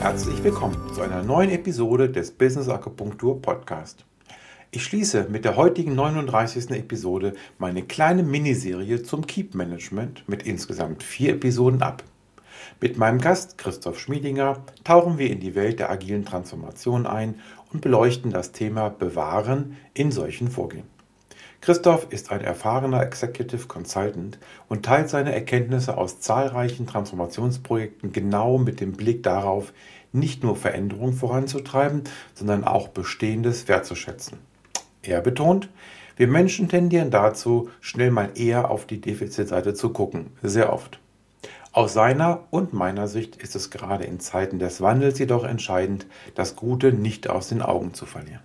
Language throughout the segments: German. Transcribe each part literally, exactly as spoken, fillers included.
Herzlich willkommen zu einer neuen Episode des Business Akupunktur Podcast. Ich schließe mit der heutigen neununddreißigsten Episode meine kleine Miniserie zum Keep Management mit insgesamt vier Episoden ab. Mit meinem Gast Christoph Schmiedinger tauchen wir in die Welt der agilen Transformation ein und beleuchten das Thema Bewahren in solchen Vorgehen. Christoph ist ein erfahrener Executive Consultant und teilt seine Erkenntnisse aus zahlreichen Transformationsprojekten genau mit dem Blick darauf, nicht nur Veränderungen voranzutreiben, sondern auch Bestehendes wertzuschätzen. Er betont, wir Menschen tendieren dazu, schnell mal eher auf die Defizitseite zu gucken, sehr oft. Aus seiner und meiner Sicht ist es gerade in Zeiten des Wandels jedoch entscheidend, das Gute nicht aus den Augen zu verlieren.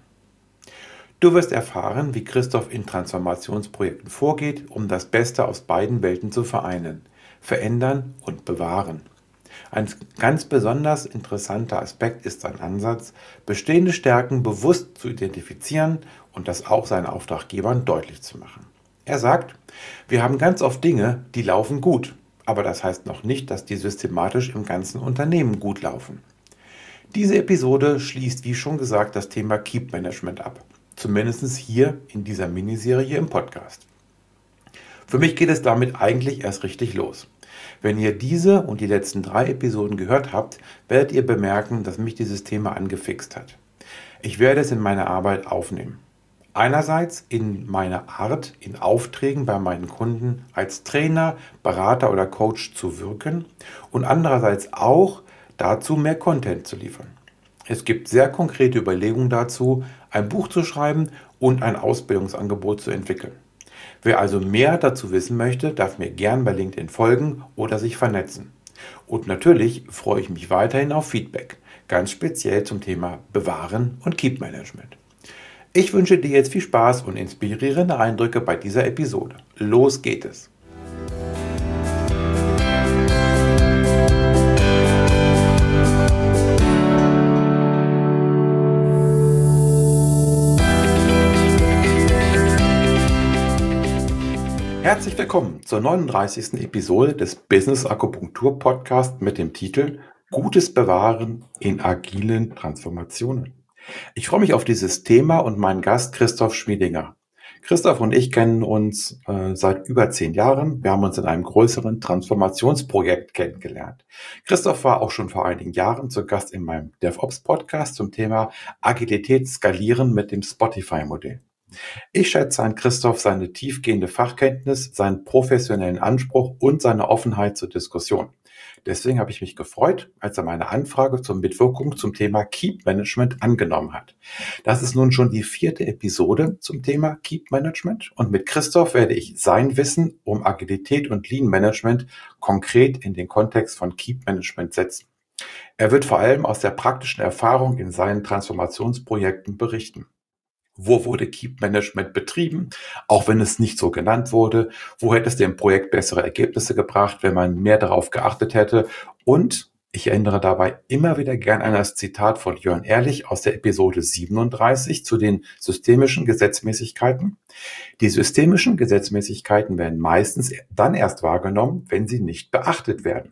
Du wirst erfahren, wie Christoph in Transformationsprojekten vorgeht, um das Beste aus beiden Welten zu vereinen, verändern und bewahren. Ein ganz besonders interessanter Aspekt ist sein Ansatz, bestehende Stärken bewusst zu identifizieren und das auch seinen Auftraggebern deutlich zu machen. Er sagt, wir haben ganz oft Dinge, die laufen gut, aber das heißt noch nicht, dass die systematisch im ganzen Unternehmen gut laufen. Diese Episode schließt, wie schon gesagt, das Thema Keep Management ab. Zumindest hier in dieser Miniserie im Podcast. Für mich geht es damit eigentlich erst richtig los. Wenn ihr diese und die letzten drei Episoden gehört habt, werdet ihr bemerken, dass mich dieses Thema angefixt hat. Ich werde es in meine Arbeit aufnehmen. Einerseits in meiner Art, in Aufträgen bei meinen Kunden als Trainer, Berater oder Coach zu wirken und andererseits auch dazu mehr Content zu liefern. Es gibt sehr konkrete Überlegungen dazu, ein Buch zu schreiben und ein Ausbildungsangebot zu entwickeln. Wer also mehr dazu wissen möchte, darf mir gern bei LinkedIn folgen oder sich vernetzen. Und natürlich freue ich mich weiterhin auf Feedback, ganz speziell zum Thema Bewahren und Keep Management. Ich wünsche dir jetzt viel Spaß und inspirierende Eindrücke bei dieser Episode. Los geht es! Herzlich willkommen zur neununddreißigsten Episode des Business Akupunktur Podcast mit dem Titel Gutes Bewahren in agilen Transformationen. Ich freue mich auf dieses Thema und meinen Gast Christoph Schmiedinger. Christoph und ich kennen uns äh, seit über zehn Jahren. Wir haben uns in einem größeren Transformationsprojekt kennengelernt. Christoph war auch schon vor einigen Jahren zu Gast in meinem DevOps-Podcast zum Thema Agilität skalieren mit dem Spotify-Modell. Ich schätze an Christoph seine tiefgehende Fachkenntnis, seinen professionellen Anspruch und seine Offenheit zur Diskussion. Deswegen habe ich mich gefreut, als er meine Anfrage zur Mitwirkung zum Thema Keep Management angenommen hat. Das ist nun schon die vierte Episode zum Thema Keep Management und mit Christoph werde ich sein Wissen um Agilität und Lean Management konkret in den Kontext von Keep Management setzen. Er wird vor allem aus der praktischen Erfahrung in seinen Transformationsprojekten berichten. Wo wurde Keep Management betrieben, auch wenn es nicht so genannt wurde? Wo hätte es dem Projekt bessere Ergebnisse gebracht, wenn man mehr darauf geachtet hätte? Und ich erinnere dabei immer wieder gern an das Zitat von Jörn Ehrlich aus der Episode siebenunddreißig zu den systemischen Gesetzmäßigkeiten. Die systemischen Gesetzmäßigkeiten werden meistens dann erst wahrgenommen, wenn sie nicht beachtet werden.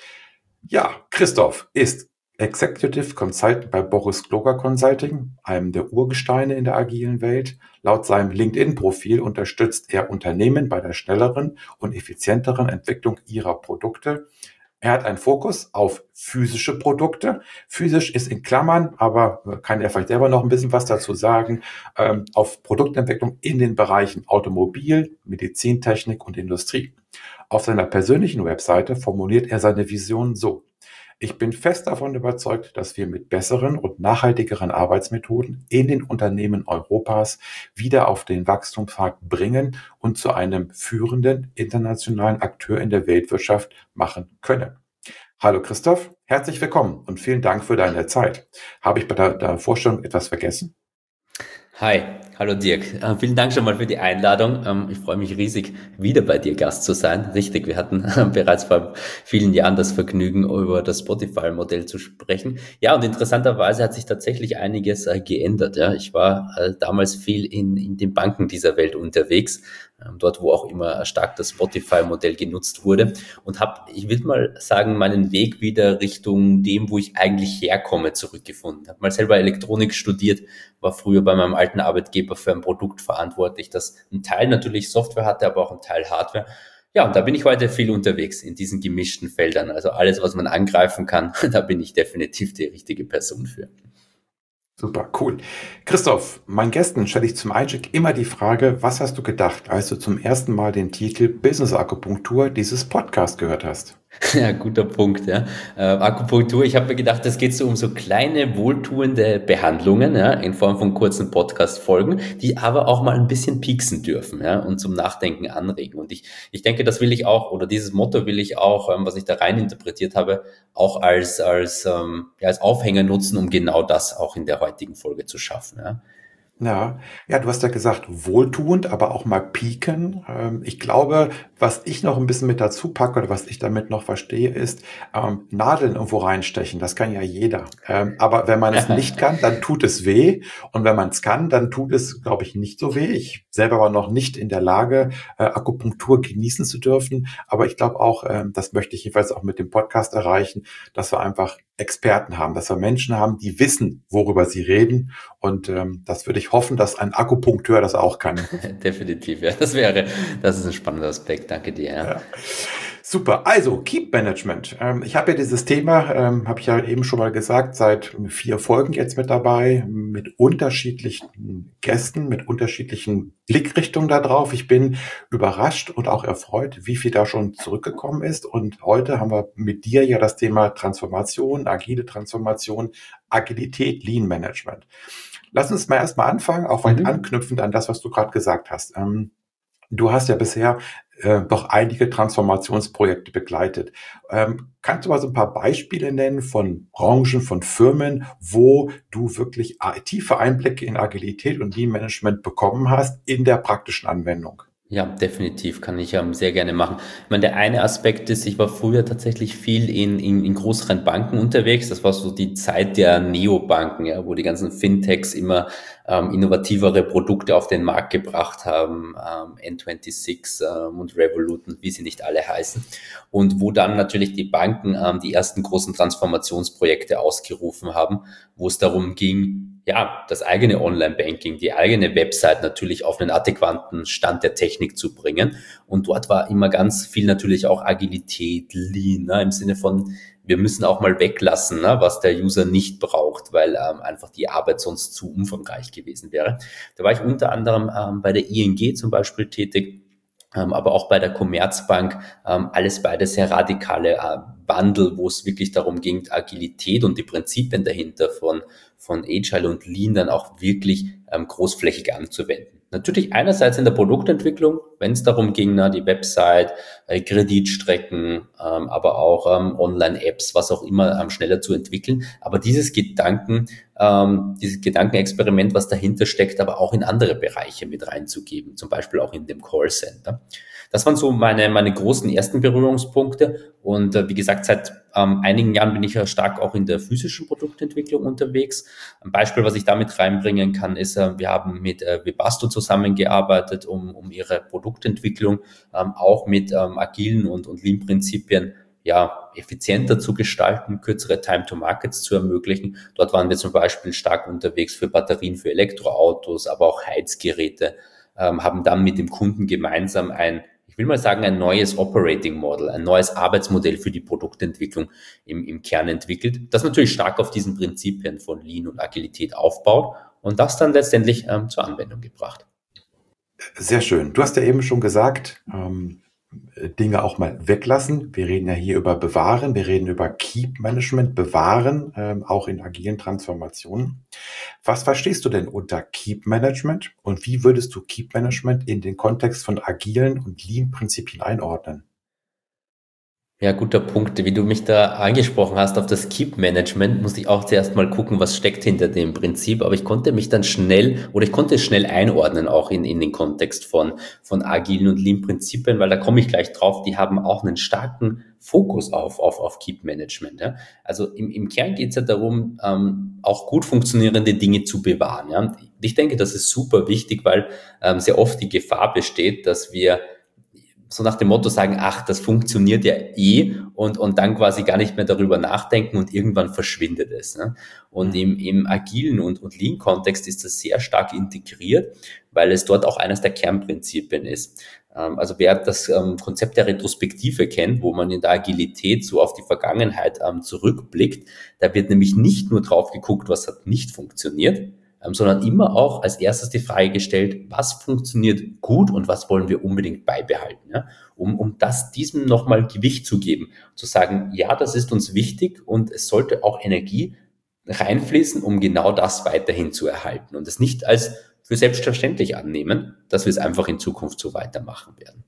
Ja, Christoph ist Executive Consultant bei Boris Gloger Consulting, einem der Urgesteine in der agilen Welt. Laut seinem LinkedIn-Profil unterstützt er Unternehmen bei der schnelleren und effizienteren Entwicklung ihrer Produkte. Er hat einen Fokus auf physische Produkte. Physisch ist in Klammern, aber kann er vielleicht selber noch ein bisschen was dazu sagen, ähm, auf Produktentwicklung in den Bereichen Automobil, Medizintechnik und Industrie. Auf seiner persönlichen Webseite formuliert er seine Vision so: Ich bin fest davon überzeugt, dass wir mit besseren und nachhaltigeren Arbeitsmethoden in den Unternehmen Europas wieder auf den Wachstumspfad bringen und zu einem führenden internationalen Akteur in der Weltwirtschaft machen können. Hallo Christoph, herzlich willkommen und vielen Dank für deine Zeit. Habe ich bei der, der Vorstellung etwas vergessen? Hi, Hallo Dirk, äh, vielen Dank schon mal für die Einladung. Ähm, ich freue mich riesig, wieder bei dir Gast zu sein. Richtig, wir hatten äh, bereits vor vielen Jahren das Vergnügen, über das Spotify-Modell zu sprechen. Ja, und interessanterweise hat sich tatsächlich einiges äh, geändert. Ja. Ich war äh, damals viel in, in den Banken dieser Welt unterwegs, ähm, dort wo auch immer stark das Spotify-Modell genutzt wurde und habe, ich will mal sagen, meinen Weg wieder Richtung dem, wo ich eigentlich herkomme, zurückgefunden. Habe mal selber Elektronik studiert, war früher bei meinem alten Arbeitgeber für ein Produkt verantwortlich, das ein Teil natürlich Software hatte, aber auch ein Teil Hardware. Ja, und da bin ich heute viel unterwegs in diesen gemischten Feldern. Also alles, was man angreifen kann, da bin ich definitiv die richtige Person für. Super, cool. Christoph, meinen Gästen stelle ich zum Einstieg immer die Frage, was hast du gedacht, als du zum ersten Mal den Titel Business Akupunktur dieses Podcast gehört hast? Ja, guter Punkt, ja. Äh, Akupunktur, ich habe mir gedacht, das geht so um so kleine, wohltuende Behandlungen, ja, in Form von kurzen Podcast-Folgen, die aber auch mal ein bisschen pieksen dürfen, ja, und zum Nachdenken anregen. Und ich, ich denke, das will ich auch, oder dieses Motto will ich auch, ähm, was ich da rein interpretiert habe, auch als, als, ähm, ja, als Aufhänger nutzen, um genau das auch in der heutigen Folge zu schaffen, ja. Ja, ja, du hast ja gesagt, wohltuend, aber auch mal pieken. Ähm, ich glaube, was ich noch ein bisschen mit dazu packe oder was ich damit noch verstehe, ist ähm, Nadeln irgendwo reinstechen. Das kann ja jeder. Ähm, aber wenn man es nicht kann, dann tut es weh. Und wenn man es kann, dann tut es, glaube ich, nicht so weh. Ich selber war noch nicht in der Lage, äh, Akupunktur genießen zu dürfen. Aber ich glaube auch, ähm, das möchte ich jedenfalls auch mit dem Podcast erreichen, dass wir einfach Experten haben, dass wir Menschen haben, die wissen, worüber sie reden. Und ähm, das würde ich hoffen, dass ein Akupunkteur das auch kann. Definitiv, ja. Das wäre, das ist ein spannender Aspekt. Danke dir, ja. Ja. Super. Also Keep Management. Ähm, ich habe ja dieses Thema, ähm, habe ich ja eben schon mal gesagt, seit vier Folgen jetzt mit dabei, mit unterschiedlichen Gästen, mit unterschiedlichen Blickrichtungen da drauf. Ich bin überrascht und auch erfreut, wie viel da schon zurückgekommen ist. Und heute haben wir mit dir ja das Thema Transformation, agile Transformation, Agilität, Lean Management. Lass uns mal erstmal anfangen, auch weit Mhm. anknüpfend an das, was du gerade gesagt hast. Ähm, Du hast ja bisher äh, doch einige Transformationsprojekte begleitet. Ähm, kannst du mal so ein paar Beispiele nennen von Branchen, von Firmen, wo du wirklich a- tiefe Einblicke in Agilität und Lean Management bekommen hast in der praktischen Anwendung? Ja, definitiv, kann ich ähm, sehr gerne machen. Ich meine, der eine Aspekt ist, ich war früher tatsächlich viel in, in, in größeren Banken unterwegs. Das war so die Zeit der Neobanken, ja, wo die ganzen Fintechs immer ähm, innovativere Produkte auf den Markt gebracht haben, ähm, N sechsundzwanzig ähm, und Revolut und wie sie nicht alle heißen. Und wo dann natürlich die Banken ähm, die ersten großen Transformationsprojekte ausgerufen haben, wo es darum ging, ja, das eigene Online-Banking, die eigene Website natürlich auf einen adäquaten Stand der Technik zu bringen. Und dort war immer ganz viel natürlich auch Agilität, Lean, ne, im Sinne von, wir müssen auch mal weglassen, ne, was der User nicht braucht, weil ähm, einfach die Arbeit sonst zu umfangreich gewesen wäre. Da war ich unter anderem ähm, bei der I N G zum Beispiel tätig, ähm, aber auch bei der Commerzbank, ähm, alles beide sehr radikale äh, Wandel, wo es wirklich darum ging, Agilität und die Prinzipien dahinter von, von Agile und Lean dann auch wirklich ähm, großflächig anzuwenden. Natürlich einerseits in der Produktentwicklung, wenn es darum ging, na, die Website, äh, Kreditstrecken, ähm, aber auch ähm, Online-Apps, was auch immer, ähm, schneller zu entwickeln. Aber dieses Gedanken, ähm, dieses Gedankenexperiment, was dahinter steckt, aber auch in andere Bereiche mit reinzugeben, zum Beispiel auch in dem Callcenter. Das waren so meine, meine großen ersten Berührungspunkte. Und äh, wie gesagt, seit ähm, einigen Jahren bin ich ja stark auch in der physischen Produktentwicklung unterwegs. Ein Beispiel, was ich damit reinbringen kann, ist, äh, wir haben mit äh, Webasto zusammengearbeitet, um, um ihre Produktentwicklung ähm, auch mit ähm, agilen und, und Lean-Prinzipien ja, effizienter zu gestalten, kürzere Time to Markets zu ermöglichen. Dort waren wir zum Beispiel stark unterwegs für Batterien für Elektroautos, aber auch Heizgeräte, ähm, haben dann mit dem Kunden gemeinsam ein, ich will mal sagen, ein neues Operating Model, ein neues Arbeitsmodell für die Produktentwicklung im, im Kern entwickelt, das natürlich stark auf diesen Prinzipien von Lean und Agilität aufbaut und das dann letztendlich ähm, zur Anwendung gebracht. Sehr schön. Du hast ja eben schon gesagt, ähm, Dinge auch mal weglassen. Wir reden ja hier über Bewahren, wir reden über Keep Management, Bewahren, ähm, auch in agilen Transformationen. Was verstehst du denn unter Keep Management und wie würdest du Keep Management in den Kontext von agilen und Lean-Prinzipien einordnen? Ja, guter Punkt. Wie du mich da angesprochen hast auf das Keep-Management, musste ich auch zuerst mal gucken, was steckt hinter dem Prinzip. Aber ich konnte mich dann schnell oder ich konnte es schnell einordnen, auch in, in den Kontext von, von agilen und Lean-Prinzipien, weil da komme ich gleich drauf, die haben auch einen starken Fokus auf, auf, auf Keep-Management. Ja. Also im, im Kern geht es ja darum, ähm, auch gut funktionierende Dinge zu bewahren. Ja. Und ich denke, das ist super wichtig, weil ähm, sehr oft die Gefahr besteht, dass wir so nach dem Motto sagen, ach, das funktioniert ja eh und, und dann quasi gar nicht mehr darüber nachdenken und irgendwann verschwindet es. Ne? Und Mhm. im, im agilen und, und Lean-Kontext ist das sehr stark integriert, weil es dort auch eines der Kernprinzipien ist. Ähm, also wer das ähm, Konzept der Retrospektive kennt, wo man in der Agilität so auf die Vergangenheit ähm, zurückblickt, da wird nämlich nicht nur drauf geguckt, was hat nicht funktioniert, ähm, sondern immer auch als erstes die Frage gestellt, was funktioniert gut und was wollen wir unbedingt beibehalten, ja? um, um das diesem nochmal Gewicht zu geben, zu sagen, ja, das ist uns wichtig und es sollte auch Energie reinfließen, um genau das weiterhin zu erhalten und es nicht als für selbstverständlich annehmen, dass wir es einfach in Zukunft so weitermachen werden.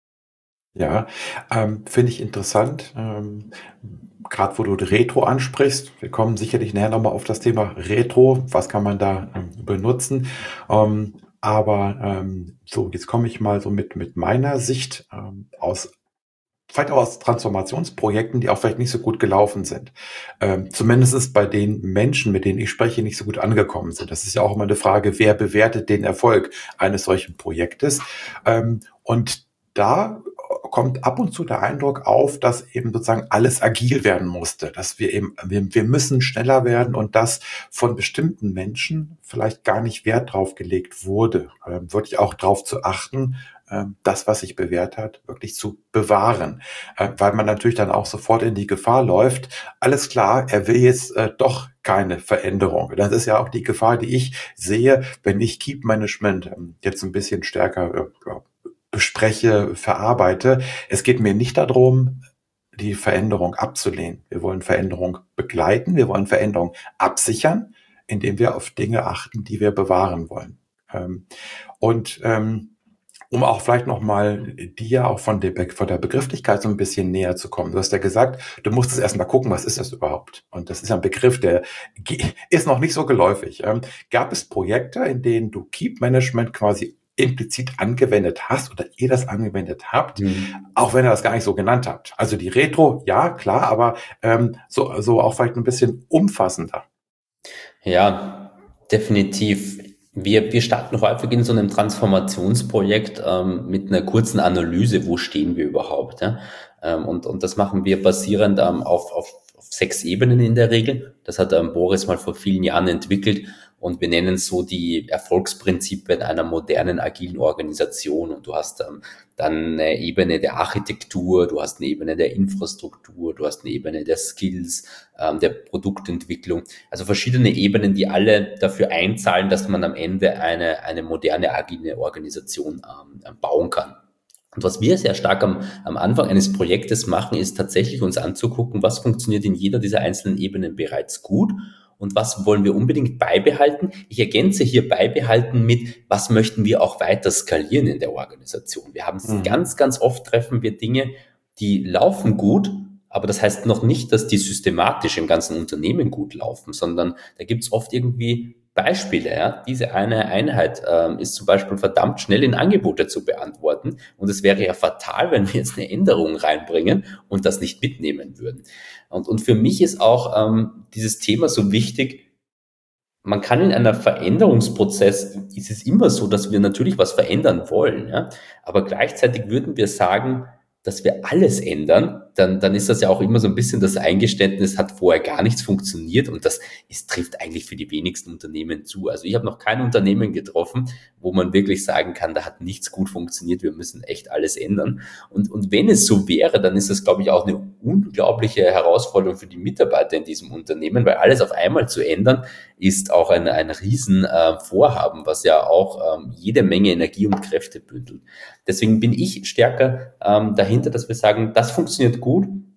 Ja, ähm, finde ich interessant, ähm, gerade wo du Retro ansprichst. Wir kommen sicherlich nachher nochmal auf das Thema Retro. Was kann man da ähm, benutzen? Ähm, aber ähm, so, jetzt komme ich mal so mit, mit meiner Sicht ähm, aus, vielleicht auch aus Transformationsprojekten, die auch vielleicht nicht so gut gelaufen sind. Ähm, zumindest ist bei den Menschen, mit denen ich spreche, nicht so gut angekommen sind. Das ist ja auch immer eine Frage, wer bewertet den Erfolg eines solchen Projektes? Ähm, und da kommt ab und zu der Eindruck auf, dass eben sozusagen alles agil werden musste, dass wir eben, wir, wir müssen schneller werden und dass von bestimmten Menschen vielleicht gar nicht Wert drauf gelegt wurde, ähm, wirklich auch darauf zu achten, ähm, das, was sich bewährt hat, wirklich zu bewahren, äh, weil man natürlich dann auch sofort in die Gefahr läuft. Alles klar, er will jetzt äh, doch keine Veränderung. Das ist ja auch die Gefahr, die ich sehe, wenn ich Keep Management ähm, jetzt ein bisschen stärker äh, ja, bespreche, verarbeite. Es geht mir nicht darum, die Veränderung abzulehnen. Wir wollen Veränderung begleiten, wir wollen Veränderung absichern, indem wir auf Dinge achten, die wir bewahren wollen. Ähm, und ähm, um auch vielleicht nochmal dir auch von der, Be von der Begrifflichkeit so ein bisschen näher zu kommen. Du hast ja gesagt, du musst es erstmal gucken, was ist das überhaupt? Und das ist ja ein Begriff, der ist noch nicht so geläufig. Ähm, gab es Projekte, in denen du Keep Management quasi implizit angewendet hast oder ihr das angewendet habt, Hm. auch wenn ihr das gar nicht so genannt habt? Also die Retro, ja, klar, aber ähm, so, so auch vielleicht ein bisschen umfassender. Ja, definitiv. Wir, wir starten häufig in so einem Transformationsprojekt ähm, mit einer kurzen Analyse, wo stehen wir überhaupt. Ja? Ähm, und, und das machen wir basierend ähm, auf, auf, auf sechs Ebenen in der Regel. Das hat ähm, Boris mal vor vielen Jahren entwickelt und wir nennen es so die Erfolgsprinzipien einer modernen agilen Organisation. Und du hast ähm, dann eine Ebene der Architektur, du hast eine Ebene der Infrastruktur, du hast eine Ebene der Skills, ähm, der Produktentwicklung. Also verschiedene Ebenen, die alle dafür einzahlen, dass man am Ende eine, eine moderne, agile Organisation ähm, bauen kann. Und was wir sehr stark am, am Anfang eines Projektes machen, ist tatsächlich uns anzugucken, was funktioniert in jeder dieser einzelnen Ebenen bereits gut und was wollen wir unbedingt beibehalten. Ich ergänze hier beibehalten mit, was möchten wir auch weiter skalieren in der Organisation. Wir haben es Mhm. ganz, ganz oft treffen wir Dinge, die laufen gut, aber das heißt noch nicht, dass die systematisch im ganzen Unternehmen gut laufen, sondern da gibt es oft irgendwie Beispiele. Ja? Diese eine Einheit ähm, ist zum Beispiel verdammt schnell in Angebote zu beantworten und es wäre ja fatal, wenn wir jetzt eine Änderung reinbringen und das nicht mitnehmen würden. Und, und für mich ist auch ähm, dieses Thema so wichtig, man kann in einer Veränderungsprozess, ist es immer so, dass wir natürlich was verändern wollen, ja? Aber gleichzeitig würden wir sagen, dass wir alles ändern, dann, dann ist das ja auch immer so ein bisschen das Eingeständnis, hat vorher gar nichts funktioniert und das ist, trifft eigentlich für die wenigsten Unternehmen zu. Also ich habe noch kein Unternehmen getroffen, wo man wirklich sagen kann, da hat nichts gut funktioniert, wir müssen echt alles ändern. Und, und wenn es so wäre, dann ist das, glaube ich, auch eine unglaubliche Herausforderung für die Mitarbeiter in diesem Unternehmen, weil alles auf einmal zu ändern, ist auch ein, ein Riesenvorhaben, äh, was ja auch ähm, jede Menge Energie und Kräfte bündelt. Deswegen bin ich stärker ähm, dahinter, dass wir sagen, das funktioniert gut,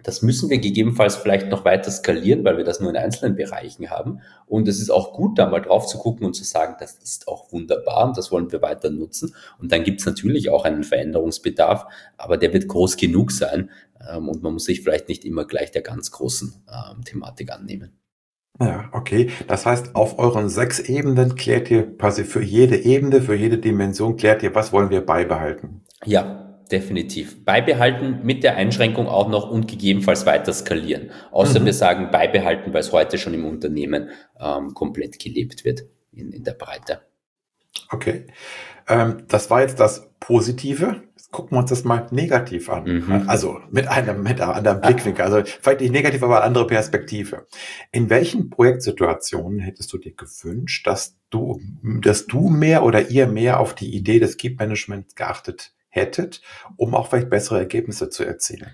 Das müssen wir gegebenenfalls vielleicht noch weiter skalieren, weil wir das nur in einzelnen Bereichen haben. Und es ist auch gut, da mal drauf zu gucken und zu sagen, das ist auch wunderbar und das wollen wir weiter nutzen. Und dann gibt es natürlich auch einen Veränderungsbedarf, aber der wird groß genug sein. Ähm, und man muss sich vielleicht nicht immer gleich der ganz großen ähm, Thematik annehmen. Ja, okay. Das heißt, auf euren sechs Ebenen klärt ihr quasi für jede Ebene, für jede Dimension klärt ihr, was wollen wir beibehalten? Ja, definitiv. Beibehalten mit der Einschränkung auch noch und gegebenenfalls weiter skalieren. Außer mhm. wir sagen beibehalten, weil es heute schon im Unternehmen ähm, komplett gelebt wird in, in der Breite. Okay. Ähm, das war jetzt das Positive. Jetzt gucken wir uns das mal negativ an. Mhm. Also mit einem, mit einem anderen Blickwinkel. Also vielleicht nicht negativ, aber eine andere Perspektive. In welchen Projektsituationen hättest du dir gewünscht, dass du, dass du mehr oder ihr mehr auf die Idee des Keep Managements geachtet hättet, um auch vielleicht bessere Ergebnisse zu erzielen?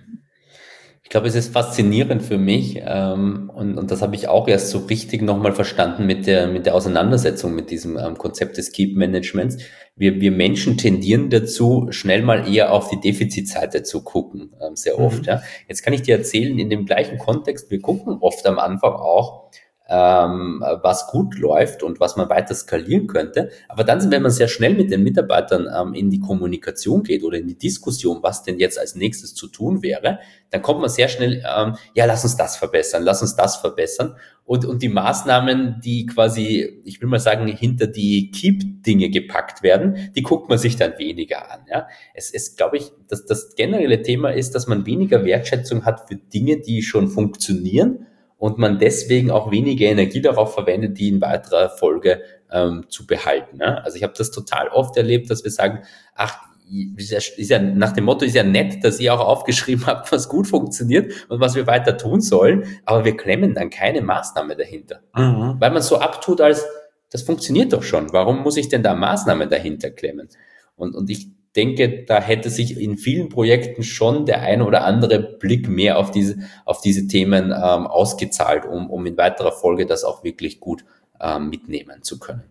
Ich glaube, es ist faszinierend für mich ähm, und, und das habe ich auch erst so richtig nochmal verstanden mit der mit der Auseinandersetzung mit diesem ähm, Konzept des Keep Managements. Wir, wir Menschen tendieren dazu, schnell mal eher auf die Defizitseite zu gucken, ähm, sehr oft. Mhm. Ja. Jetzt kann ich dir erzählen, in dem gleichen Kontext, wir gucken oft am Anfang auch, ähm, was gut läuft und was man weiter skalieren könnte. Aber dann, wenn man sehr schnell mit den Mitarbeitern ähm, in die Kommunikation geht oder in die Diskussion, was denn jetzt als nächstes zu tun wäre, dann kommt man sehr schnell, ähm, ja, lass uns das verbessern, lass uns das verbessern. Und, und die Maßnahmen, die quasi, ich will mal sagen, hinter die Keep-Dinge gepackt werden, die guckt man sich dann weniger an. Ja. Es ist, glaube ich, dass das generelle Thema ist, dass man weniger Wertschätzung hat für Dinge, die schon funktionieren, und man deswegen auch weniger Energie darauf verwendet, die in weiterer Folge ähm, zu behalten. Ne? Also ich habe das total oft erlebt, dass wir sagen, ach, ist ja, ist ja, nach dem Motto ist ja nett, dass ihr auch aufgeschrieben habt, was gut funktioniert und was wir weiter tun sollen, aber wir klemmen dann keine Maßnahme dahinter. Mhm. Weil man so abtut als, das funktioniert doch schon, warum muss ich denn da Maßnahme dahinter klemmen? Und, und ich denke, da hätte sich in vielen Projekten schon der ein oder andere Blick mehr auf diese, auf diese Themen ähm, ausgezahlt, um, um in weiterer Folge das auch wirklich gut ähm, mitnehmen zu können.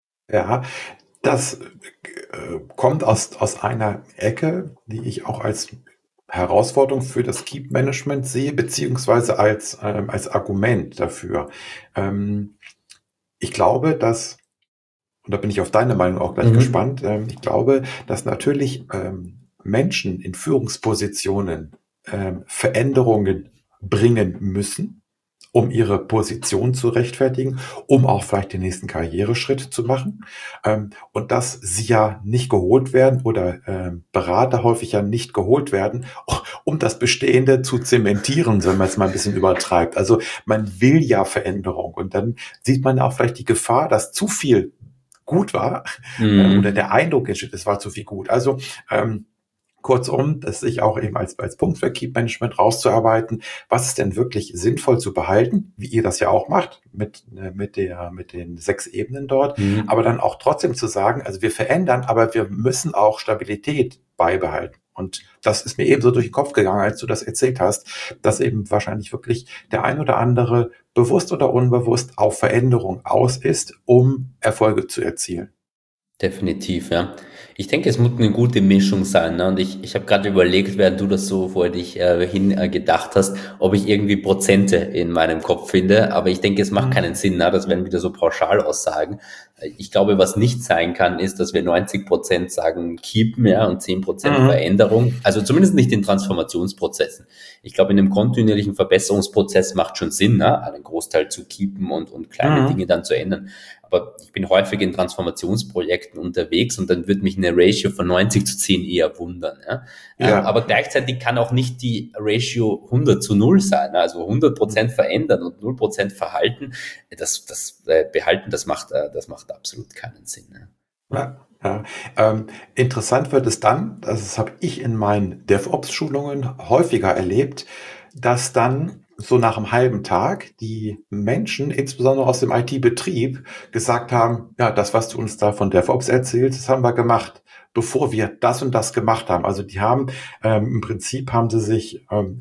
Ja, das äh, kommt aus, aus einer Ecke, die ich auch als Herausforderung für das Keep-Management sehe, beziehungsweise als, ähm, als Argument dafür. Ähm, ich glaube, dass Und da bin ich auf deine Meinung auch gleich mhm. gespannt. Ähm, ich glaube, dass natürlich ähm, Menschen in Führungspositionen ähm, Veränderungen bringen müssen, um ihre Position zu rechtfertigen, um auch vielleicht den nächsten Karriereschritt zu machen. Ähm, und dass sie ja nicht geholt werden oder äh, Berater häufig ja nicht geholt werden, um das Bestehende zu zementieren, wenn man es mal ein bisschen übertreibt. Also man will ja Veränderung und dann sieht man auch vielleicht die Gefahr, dass zu viel gut war mhm. oder der Eindruck entsteht, es war zu viel gut. Also ähm, kurzum, das sich auch eben als, als Punkt für Keep Management rauszuarbeiten, was ist denn wirklich sinnvoll zu behalten, wie ihr das ja auch macht, mit, mit, der, mit den sechs Ebenen dort, mhm. aber dann auch trotzdem zu sagen, also wir verändern, aber wir müssen auch Stabilität beibehalten. Und das ist mir eben so durch den Kopf gegangen, als du das erzählt hast, dass eben wahrscheinlich wirklich der ein oder andere bewusst oder unbewusst auf Veränderung aus ist, um Erfolge zu erzielen. Definitiv, ja. Ich denke, es muss eine gute Mischung sein. Ne? Und ich, ich habe gerade überlegt, während du das so vor dich äh, hin äh, gedacht hast, ob ich irgendwie Prozente in meinem Kopf finde. Aber ich denke, es macht mhm. keinen Sinn. Ne? Das wären wieder so Pauschalaussagen. Ich glaube, was nicht sein kann, ist, dass wir neunzig Prozent sagen keepen, ja, und zehn Prozent mhm. Veränderung. Also zumindest nicht in Transformationsprozessen. Ich glaube, in einem kontinuierlichen Verbesserungsprozess macht schon Sinn, ne? einen Großteil zu keepen und, und kleine mhm. Dinge dann zu ändern. Aber ich bin häufig in Transformationsprojekten unterwegs und dann wird mich eine Ratio von neunzig zu zehn eher wundern. Ja? Ja. Ähm, aber gleichzeitig kann auch nicht die Ratio hundert zu null sein. Also hundert Prozent verändern und null Prozent verhalten, das, das äh, behalten, das macht, äh, das macht absolut keinen Sinn. Ne? Ja. Ja, ähm, interessant wird es dann, das habe ich in meinen DevOps-Schulungen häufiger erlebt, dass dann so nach einem halben Tag die Menschen, insbesondere aus dem I T-Betrieb, gesagt haben, ja, das, was du uns da von DevOps erzählst, das haben wir gemacht, bevor wir das und das gemacht haben. Also die haben, ähm, im Prinzip haben sie sich ähm,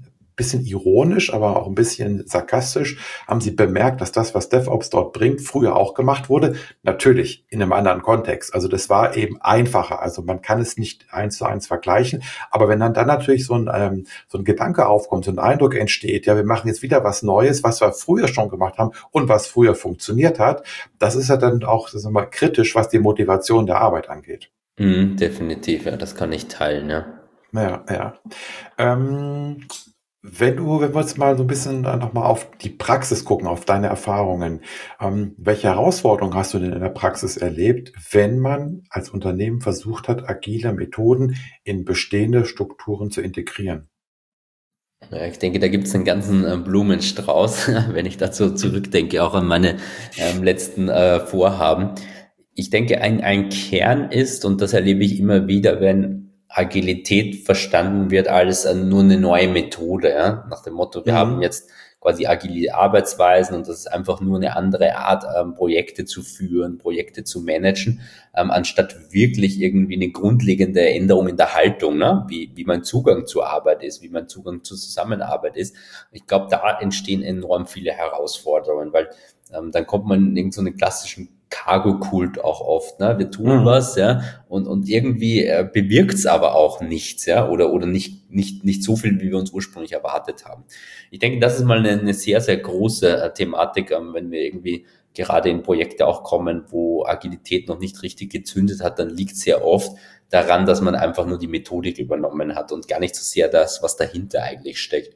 bisschen ironisch, aber auch ein bisschen sarkastisch, haben sie bemerkt, dass das, was DevOps dort bringt, früher auch gemacht wurde. Natürlich in einem anderen Kontext. Also das war eben einfacher. Also man kann es nicht eins zu eins vergleichen. Aber wenn dann dann natürlich so ein, ähm, so ein Gedanke aufkommt, so ein Eindruck entsteht, ja, wir machen jetzt wieder was Neues, was wir früher schon gemacht haben und was früher funktioniert hat, das ist ja dann auch, sagen wir mal, kritisch, was die Motivation der Arbeit angeht. Mhm, definitiv, ja, das kann ich teilen, ja. Ja, ja. Ähm, wenn du, wenn wir jetzt mal so ein bisschen nochmal auf die Praxis gucken, auf deine Erfahrungen, ähm, welche Herausforderungen hast du denn in der Praxis erlebt, wenn man als Unternehmen versucht hat, agile Methoden in bestehende Strukturen zu integrieren? Ja, ich denke, da gibt es einen ganzen äh, Blumenstrauß, wenn ich dazu zurückdenke, auch an meine ähm, letzten äh, Vorhaben. Ich denke, ein, ein Kern ist, und das erlebe ich immer wieder, wenn Agilität verstanden wird als äh, nur eine neue Methode, ja? Nach dem Motto, wir haben Mhm. jetzt quasi agile Arbeitsweisen und das ist einfach nur eine andere Art, ähm, Projekte zu führen, Projekte zu managen, ähm, anstatt wirklich irgendwie eine grundlegende Änderung in der Haltung, ne? wie, wie mein Zugang zur Arbeit ist, wie mein Zugang zur Zusammenarbeit ist. Ich glaube, da entstehen enorm viele Herausforderungen, weil ähm, dann kommt man in irgendeinen so klassischen Cargo-Kult auch oft, ne? Wir tun Mhm. was, ja, und, und irgendwie äh, bewirkt's aber auch nichts, ja, oder, oder nicht, nicht, nicht so viel, wie wir uns ursprünglich erwartet haben. Ich denke, das ist mal eine, eine sehr, sehr große äh, Thematik, ähm, wenn wir irgendwie gerade in Projekte auch kommen, wo Agilität noch nicht richtig gezündet hat, dann liegt sehr oft daran, dass man einfach nur die Methodik übernommen hat und gar nicht so sehr das, was dahinter eigentlich steckt.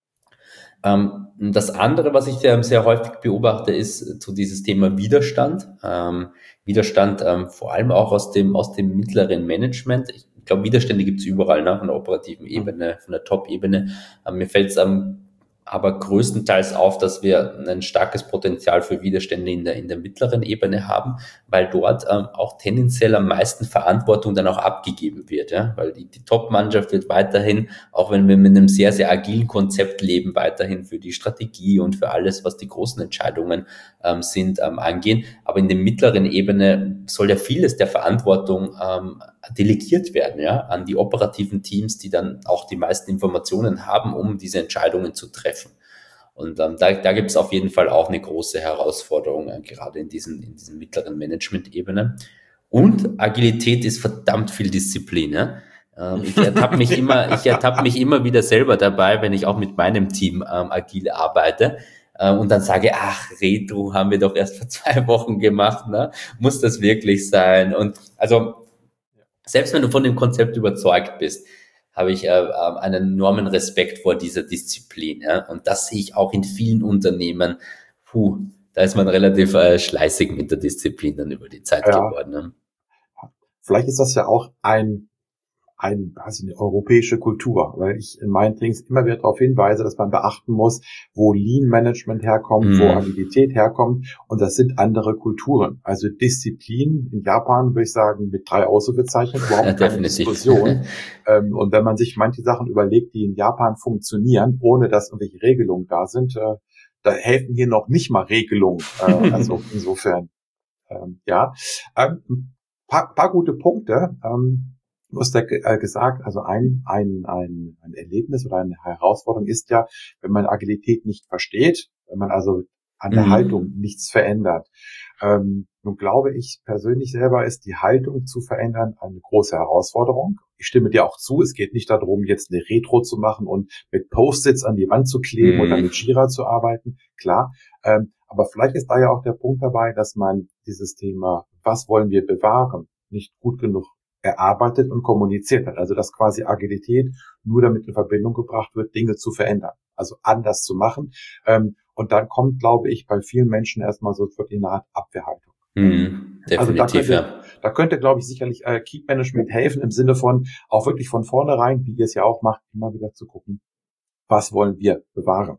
Ähm, das andere, was ich sehr, sehr häufig beobachte, ist so dieses Thema Widerstand. Ähm, Widerstand ähm, vor allem auch aus dem, aus dem mittleren Management. Ich glaube, Widerstände gibt es überall, ne? Von der operativen Mhm. Ebene, von der Top-Ebene. Ähm, mir fällt es ähm, aber größtenteils auf, dass wir ein starkes Potenzial für Widerstände in der, in der mittleren Ebene haben, weil dort ähm, auch tendenziell am meisten Verantwortung dann auch abgegeben wird. Ja? Weil die, die Top-Mannschaft wird weiterhin, auch wenn wir mit einem sehr, sehr agilen Konzept leben, weiterhin für die Strategie und für alles, was die großen Entscheidungen ähm, sind, ähm, angehen. Aber in der mittleren Ebene soll ja vieles der Verantwortung ähm, delegiert werden, ja, an die operativen Teams, die dann auch die meisten Informationen haben, um diese Entscheidungen zu treffen. Und ähm, da, da gibt es auf jeden Fall auch eine große Herausforderung, äh, gerade in diesen, in diesen mittleren Management-Ebenen. Und Agilität ist verdammt viel Disziplin. Ja? Ähm, ich ertappe mich immer, ich ertappe mich immer wieder selber dabei, wenn ich auch mit meinem Team ähm, agil arbeite. Äh, und dann sage, ach, Retro haben wir doch erst vor zwei Wochen gemacht, ne? Muss das wirklich sein? Und also selbst wenn du von dem Konzept überzeugt bist, habe ich äh, äh, einen enormen Respekt vor dieser Disziplin. Ja? Und das sehe ich auch in vielen Unternehmen. Puh, da ist man relativ äh, schleißig mit der Disziplin dann über die Zeit Ja, geworden. Ne? vielleicht ist das ja auch ein ein, also eine europäische Kultur, weil ich in meinen Trainings immer wieder darauf hinweise, dass man beachten muss, wo Lean Management herkommt, wo Mm, Agilität herkommt, und das sind andere Kulturen. Also Disziplin in Japan würde ich sagen mit drei Ausrufezeichen, ja, überhaupt keine definitiv. Diskussion. Ähm, Und wenn man sich manche Sachen überlegt, die in Japan funktionieren, ohne dass irgendwelche Regelungen da sind, äh, da helfen hier noch nicht mal Regelungen. Äh, Also insofern, ähm, ja. Ähm, paar, paar gute Punkte. Ähm, Du hast ja ge- äh, gesagt, also ein, ein, ein, ein Erlebnis oder eine Herausforderung ist ja, wenn man Agilität nicht versteht, wenn man also an der Haltung Mm, nichts verändert. Ähm, nun glaube ich persönlich selber, ist die Haltung zu verändern eine große Herausforderung. Ich stimme dir auch zu, es geht nicht darum, jetzt eine Retro zu machen und mit Post-its an die Wand zu kleben oder mit mm, Jira zu arbeiten, klar. Ähm, aber vielleicht ist da ja auch der Punkt dabei, dass man dieses Thema, was wollen wir bewahren, nicht gut genug erarbeitet und kommuniziert hat. Also dass quasi Agilität nur damit in Verbindung gebracht wird, Dinge zu verändern, also anders zu machen. Ähm, und dann kommt, glaube ich, bei vielen Menschen erstmal so wirklich eine Art Abwehrhaltung. Ähm, mm, also da definitiv, könnte, ja. da könnte, glaube ich, sicherlich äh, Keep Management helfen im Sinne von auch wirklich von vornherein, wie ihr es ja auch macht, immer wieder zu gucken, was wollen wir bewahren.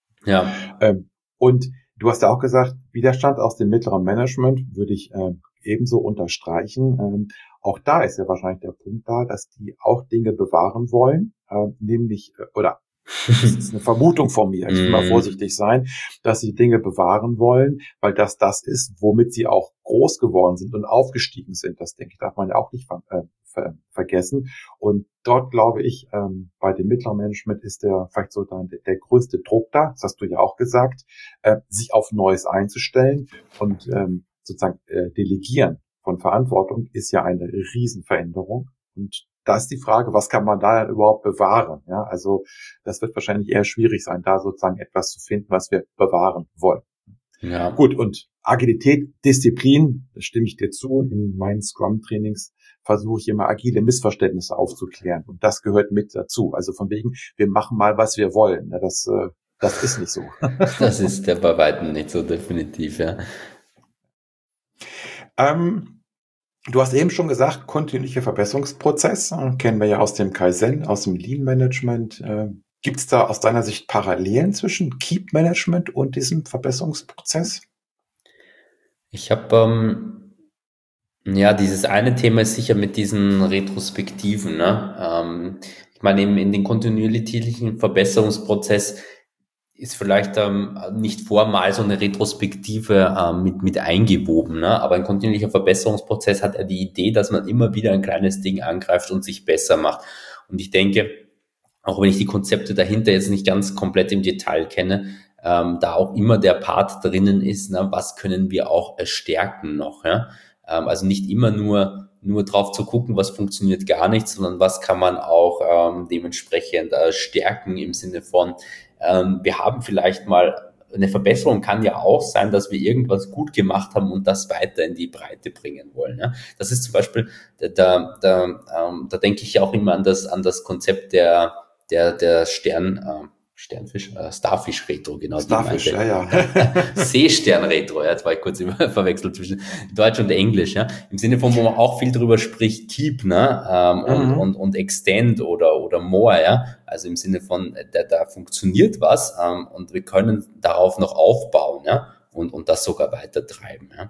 Ja. Ähm, und du hast ja auch gesagt, Widerstand aus dem mittleren Management würde ich ähm, ebenso unterstreichen. Ähm, auch da ist ja wahrscheinlich der Punkt da, dass die auch Dinge bewahren wollen, äh, nämlich äh, oder Das ist eine Vermutung von mir. Ich will mal Mm, vorsichtig sein, dass sie Dinge bewahren wollen, weil das das ist, womit sie auch groß geworden sind und aufgestiegen sind. Das, denke ich, darf man ja auch nicht ver äh, ver vergessen. Und dort glaube ich, ähm, bei dem mittleren Management ist der vielleicht so dann der, der größte Druck da, das hast du ja auch gesagt, äh, sich auf Neues einzustellen und ähm, sozusagen äh, Delegieren von Verantwortung ist ja eine Riesenveränderung. Und da ist die Frage, was kann man da dann überhaupt bewahren? Ja, also das wird wahrscheinlich eher schwierig sein, da sozusagen etwas zu finden, was wir bewahren wollen. ja. Gut, und Agilität, Disziplin, da stimme ich dir zu. In meinen Scrum-Trainings versuche ich immer agile Missverständnisse aufzuklären. Und das gehört mit dazu. Also von wegen, wir machen mal, was wir wollen. Ja, das, äh, das ist nicht so. Das ist ja bei weitem nicht so definitiv, ja. ähm, Du hast eben schon gesagt, kontinuierlicher Verbesserungsprozess, äh, kennen wir ja aus dem Kaizen, aus dem Lean Management. Äh, Gibt es da aus deiner Sicht Parallelen zwischen Keep Management und diesem Verbesserungsprozess? Ich habe, ähm, ja, dieses eine Thema ist sicher mit diesen Retrospektiven, ne? Ähm, ich meine, eben in den kontinuierlichen Verbesserungsprozess ist vielleicht ähm, nicht formal so eine Retrospektive ähm, mit, mit eingewoben, ne? Aber ein kontinuierlicher Verbesserungsprozess hat ja die Idee, dass man immer wieder ein kleines Ding angreift und sich besser macht. Und ich denke, auch wenn ich die Konzepte dahinter jetzt nicht ganz komplett im Detail kenne, ähm, da auch immer der Part drinnen ist, na, was können wir auch stärken noch, ja? Ähm, also nicht immer nur nur drauf zu gucken, was funktioniert gar nicht, sondern was kann man auch ähm, dementsprechend äh, stärken im Sinne von, ähm, wir haben vielleicht mal eine Verbesserung kann ja auch sein, dass wir irgendwas gut gemacht haben und das weiter in die Breite bringen wollen. Ja? Das ist zum Beispiel, da, da, da, ähm, da denke ich ja auch immer an das, an das Konzept der der, der Stern, äh, Sternfisch, äh, Starfish Retro, genau die Starfish, ja, meinte. ja. Seestern Retro, ja, jetzt war ich kurz immer verwechselt zwischen Deutsch und Englisch, ja. Im Sinne von, wo man auch viel drüber spricht, Keep, ne, ähm, und, Mhm. und, und Extend oder, oder More, ja. Also im Sinne von, da, da funktioniert was, ähm, und wir können darauf noch aufbauen, ja, und, und das sogar weiter treiben, ja.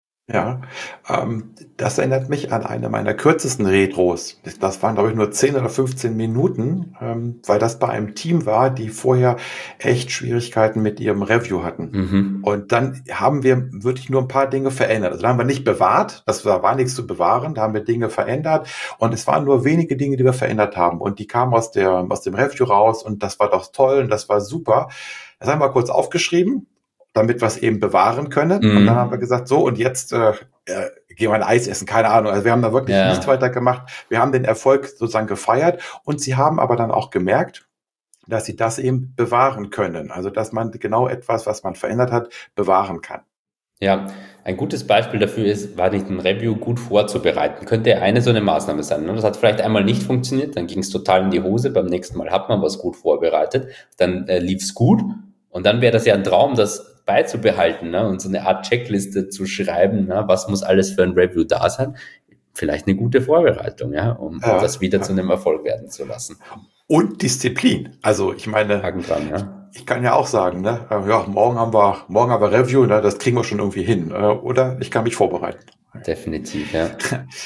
Ja, ähm, das erinnert mich an eine meiner kürzesten Retros. Das waren, glaube ich, nur zehn oder fünfzehn Minuten, ähm, weil das bei einem Team war, die vorher echt Schwierigkeiten mit ihrem Review hatten. Mhm. Und dann haben wir wirklich nur ein paar Dinge verändert. Also da haben wir nicht bewahrt, das war, war nichts zu bewahren, da haben wir Dinge verändert und es waren nur wenige Dinge, die wir verändert haben. Und die kamen aus der, aus dem Review raus und das war doch toll und das war super. Das haben wir kurz aufgeschrieben, damit wir es eben bewahren können. Und dann haben wir Mhm. gesagt, so, und jetzt äh, äh, gehen wir ein Eis essen, keine Ahnung. Also wir haben da wirklich nichts Ja. weiter gemacht. Wir haben den Erfolg sozusagen gefeiert und sie haben aber dann auch gemerkt, dass sie das eben bewahren können. Also dass man genau etwas, was man verändert hat, bewahren kann. Ja, ein gutes Beispiel dafür ist, war nicht ein Review gut vorzubereiten. Könnte eine so eine Maßnahme sein. Ne? Das hat vielleicht einmal nicht funktioniert, dann ging es total in die Hose. Beim nächsten Mal hat man was gut vorbereitet, dann äh, lief es gut. Und dann wäre das ja ein Traum, das beizubehalten, ne? Und so eine Art Checkliste zu schreiben, ne? Was muss alles für ein Review da sein. Vielleicht eine gute Vorbereitung, ja, um, um das Ja, wieder zu ja. einem Erfolg werden zu lassen. Und Disziplin. Also ich meine, Haken dran, ich, ja. ich kann ja auch sagen, ne, äh, ja, morgen haben wir, morgen haben wir Review, ne, das kriegen wir schon irgendwie hin. Äh, oder ich kann mich vorbereiten. Definitiv, ja.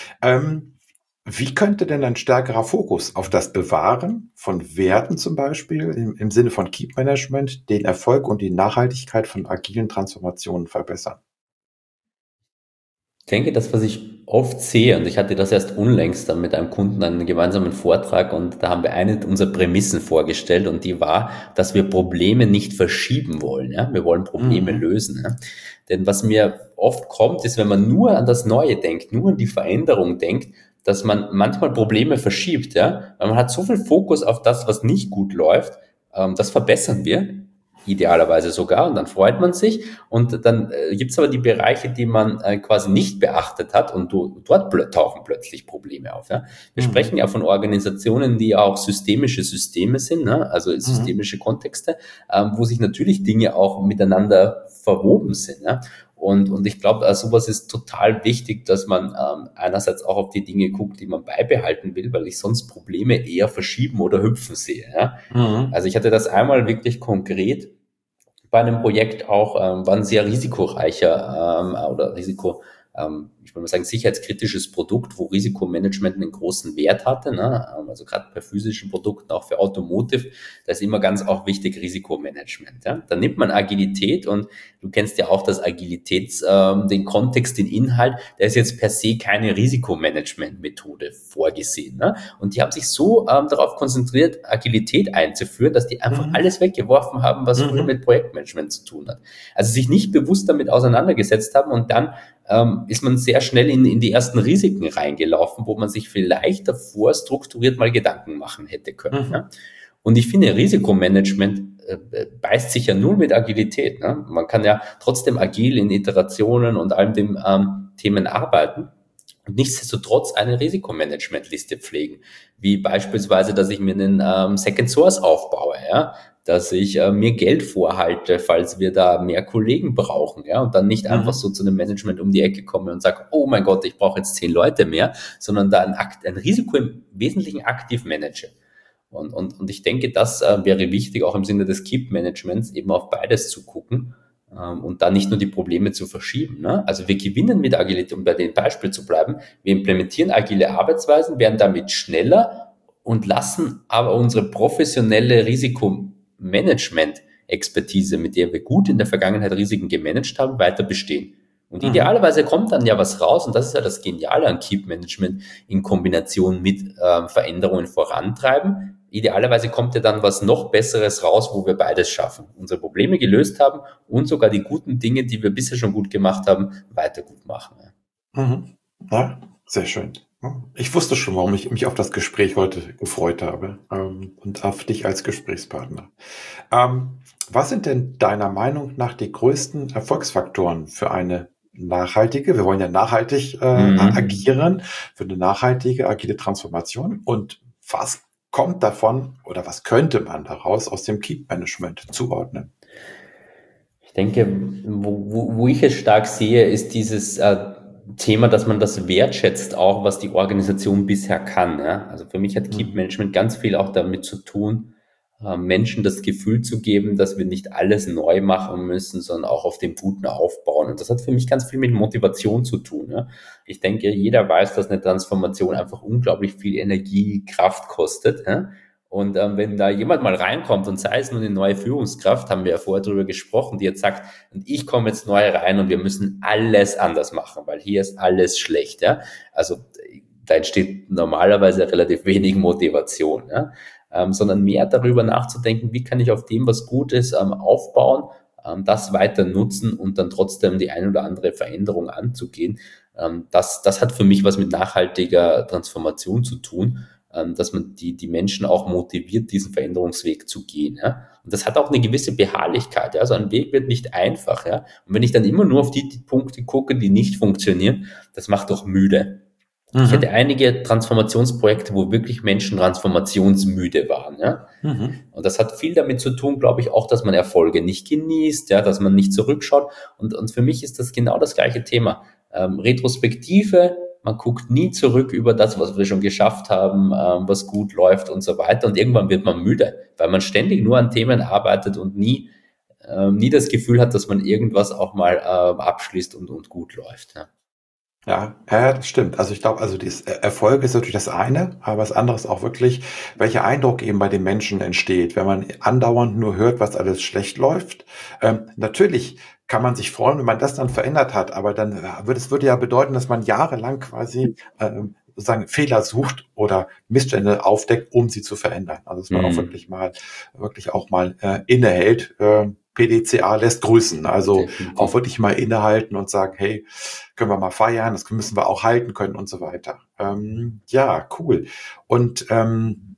Ähm, Wie könnte denn ein stärkerer Fokus auf das Bewahren von Werten zum Beispiel im, im Sinne von Keep Management den Erfolg und die Nachhaltigkeit von agilen Transformationen verbessern? Ich denke, das, was ich oft sehe, und ich hatte das erst unlängst dann mit einem Kunden einen gemeinsamen Vortrag und da haben wir eine unserer Prämissen vorgestellt und die war, dass wir Probleme nicht verschieben wollen. Ja? Wir wollen Probleme Mhm. lösen. Ja? Denn was mir oft kommt, ist, wenn man nur an das Neue denkt, nur an die Veränderung denkt, dass man manchmal Probleme verschiebt. Ja? Weil man hat so viel Fokus auf das, was nicht gut läuft, ähm, das verbessern wir idealerweise sogar und dann freut man sich und dann äh, gibt es aber die Bereiche, die man äh, quasi nicht beachtet hat und du, dort plö- tauchen plötzlich Probleme auf. Ja? Wir sprechen Mhm. ja von Organisationen, die auch systemische Systeme sind, ne? Also Mhm. systemische Kontexte, ähm, wo sich natürlich Dinge auch miteinander verwoben sind. Ja? Und, und ich glaube, also sowas ist total wichtig, dass man ähm, einerseits auch auf die Dinge guckt, die man beibehalten will, weil ich sonst Probleme eher verschieben oder hüpfen sehe. Ja? Mhm. Also ich hatte das einmal wirklich konkret bei einem Projekt auch, ähm, war ein sehr risikoreicher ähm, oder risikoreicher ähm, ich würde mal sagen, sicherheitskritisches Produkt, wo Risikomanagement einen großen Wert hatte, ne? Also gerade bei physischen Produkten, auch für Automotive, da ist immer ganz auch wichtig Risikomanagement. Ja? Dann nimmt man Agilität und du kennst ja auch das Agilitäts, ähm, den Kontext, den Inhalt, da ist jetzt per se keine Risikomanagement-Methode vorgesehen. Ne? Und die haben sich so ähm, darauf konzentriert, Agilität einzuführen, dass die einfach Mhm. alles weggeworfen haben, was früher Mhm. mit Projektmanagement zu tun hat. Also sich nicht bewusst damit auseinandergesetzt haben und dann ähm, ist man sehr schnell in, in die ersten Risiken reingelaufen, wo man sich vielleicht davor strukturiert mal Gedanken machen hätte können. Mhm. Ja? Und ich finde, Risikomanagement äh, beißt sich ja null mit Agilität. Ne? Man kann ja trotzdem agil in Iterationen und allem dem ähm, Themen arbeiten und nichtsdestotrotz eine Risikomanagementliste pflegen, wie beispielsweise, dass ich mir einen ähm, Second Source aufbaue, ja, dass ich äh, mir Geld vorhalte, falls wir da mehr Kollegen brauchen, ja, und dann nicht einfach Mhm. so zu einem Management um die Ecke komme und sage, oh mein Gott, ich brauche jetzt zehn Leute mehr, sondern da ein, Akt, ein Risiko im Wesentlichen aktiv manage. Und, und, und ich denke, das äh, wäre wichtig, auch im Sinne des Keep-Managements, eben auf beides zu gucken ähm, und da nicht nur die Probleme zu verschieben. Ne? Also wir gewinnen mit Agilität, um bei dem Beispiel zu bleiben, wir implementieren agile Arbeitsweisen, werden damit schneller und lassen aber unsere professionelle Risikomanagement-Expertise, mit der wir gut in der Vergangenheit Risiken gemanagt haben, weiter bestehen. Und Mhm. idealerweise kommt dann ja was raus, und das ist ja das Geniale an Keep Management in Kombination mit ähm, Veränderungen vorantreiben. Idealerweise kommt ja dann was noch Besseres raus, wo wir beides schaffen. Unsere Probleme gelöst haben und sogar die guten Dinge, die wir bisher schon gut gemacht haben, weiter gut machen. Mhm. Ja, sehr schön. Ich wusste schon, warum ich mich auf das Gespräch heute gefreut habe ähm, und auf dich als Gesprächspartner. Ähm, was sind denn deiner Meinung nach die größten Erfolgsfaktoren für eine nachhaltige, wir wollen ja nachhaltig äh, Mhm. agieren, für eine nachhaltige, agile Transformation? Und was kommt davon oder was könnte man daraus aus dem Keep-Management zuordnen? Ich denke, wo, wo, wo ich es stark sehe, ist dieses äh, Thema, dass man das wertschätzt, auch was die Organisation bisher kann. Ja? Also für mich hat Keep Mhm. Management ganz viel auch damit zu tun, äh, Menschen das Gefühl zu geben, dass wir nicht alles neu machen müssen, sondern auch auf dem Guten aufbauen. Und das hat für mich ganz viel mit Motivation zu tun. Ja? Ich denke, jeder weiß, dass eine Transformation einfach unglaublich viel Energie, Kraft kostet. Ja? Und ähm, wenn da jemand mal reinkommt und sei es nur eine neue Führungskraft, haben wir ja vorher darüber gesprochen, die jetzt sagt, und ich komme jetzt neu rein und wir müssen alles anders machen, weil hier ist alles schlecht. Ja? Also da entsteht normalerweise relativ wenig Motivation, ja? ähm, sondern mehr darüber nachzudenken, wie kann ich auf dem, was gut ist, ähm, aufbauen, ähm, das weiter nutzen und dann trotzdem die ein oder andere Veränderung anzugehen. Ähm, das, das hat für mich was mit nachhaltiger Transformation zu tun, ähm, dass man die, die Menschen auch motiviert, diesen Veränderungsweg zu gehen. Ja? Und das hat auch eine gewisse Beharrlichkeit. Ja? Also ein Weg wird nicht einfach. Ja? Und wenn ich dann immer nur auf die, die Punkte gucke, die nicht funktionieren, das macht doch müde. Ich hatte Mhm. einige Transformationsprojekte, wo wirklich Menschen transformationsmüde waren. Ja? Mhm. Und das hat viel damit zu tun, glaube ich, auch, dass man Erfolge nicht genießt, ja, dass man nicht zurückschaut. Und, und für mich ist das genau das gleiche Thema. Ähm, Retrospektive, man guckt nie zurück über das, was wir schon geschafft haben, ähm, was gut läuft und so weiter. Und irgendwann wird man müde, weil man ständig nur an Themen arbeitet und nie, ähm, nie das Gefühl hat, dass man irgendwas auch mal ähm, abschließt und, und gut läuft. Ja. Ja, ja, das stimmt. Also ich glaube, also das Erfolg ist natürlich das eine, aber das andere ist auch wirklich, welcher Eindruck eben bei den Menschen entsteht, wenn man andauernd nur hört, was alles schlecht läuft. Ähm, natürlich kann man sich freuen, wenn man das dann verändert hat, aber dann äh, würde es würde ja bedeuten, dass man jahrelang quasi ähm, sozusagen Fehler sucht oder Missstände aufdeckt, um sie zu verändern. Also dass man auch Mhm. wirklich mal wirklich auch mal äh, innehält. Äh, P D C A lässt grüßen. Also auch Definitiv. wirklich mal innehalten und sagen, hey, können wir mal feiern, das müssen wir auch halten können und so weiter. Ähm, ja, cool. Und ähm,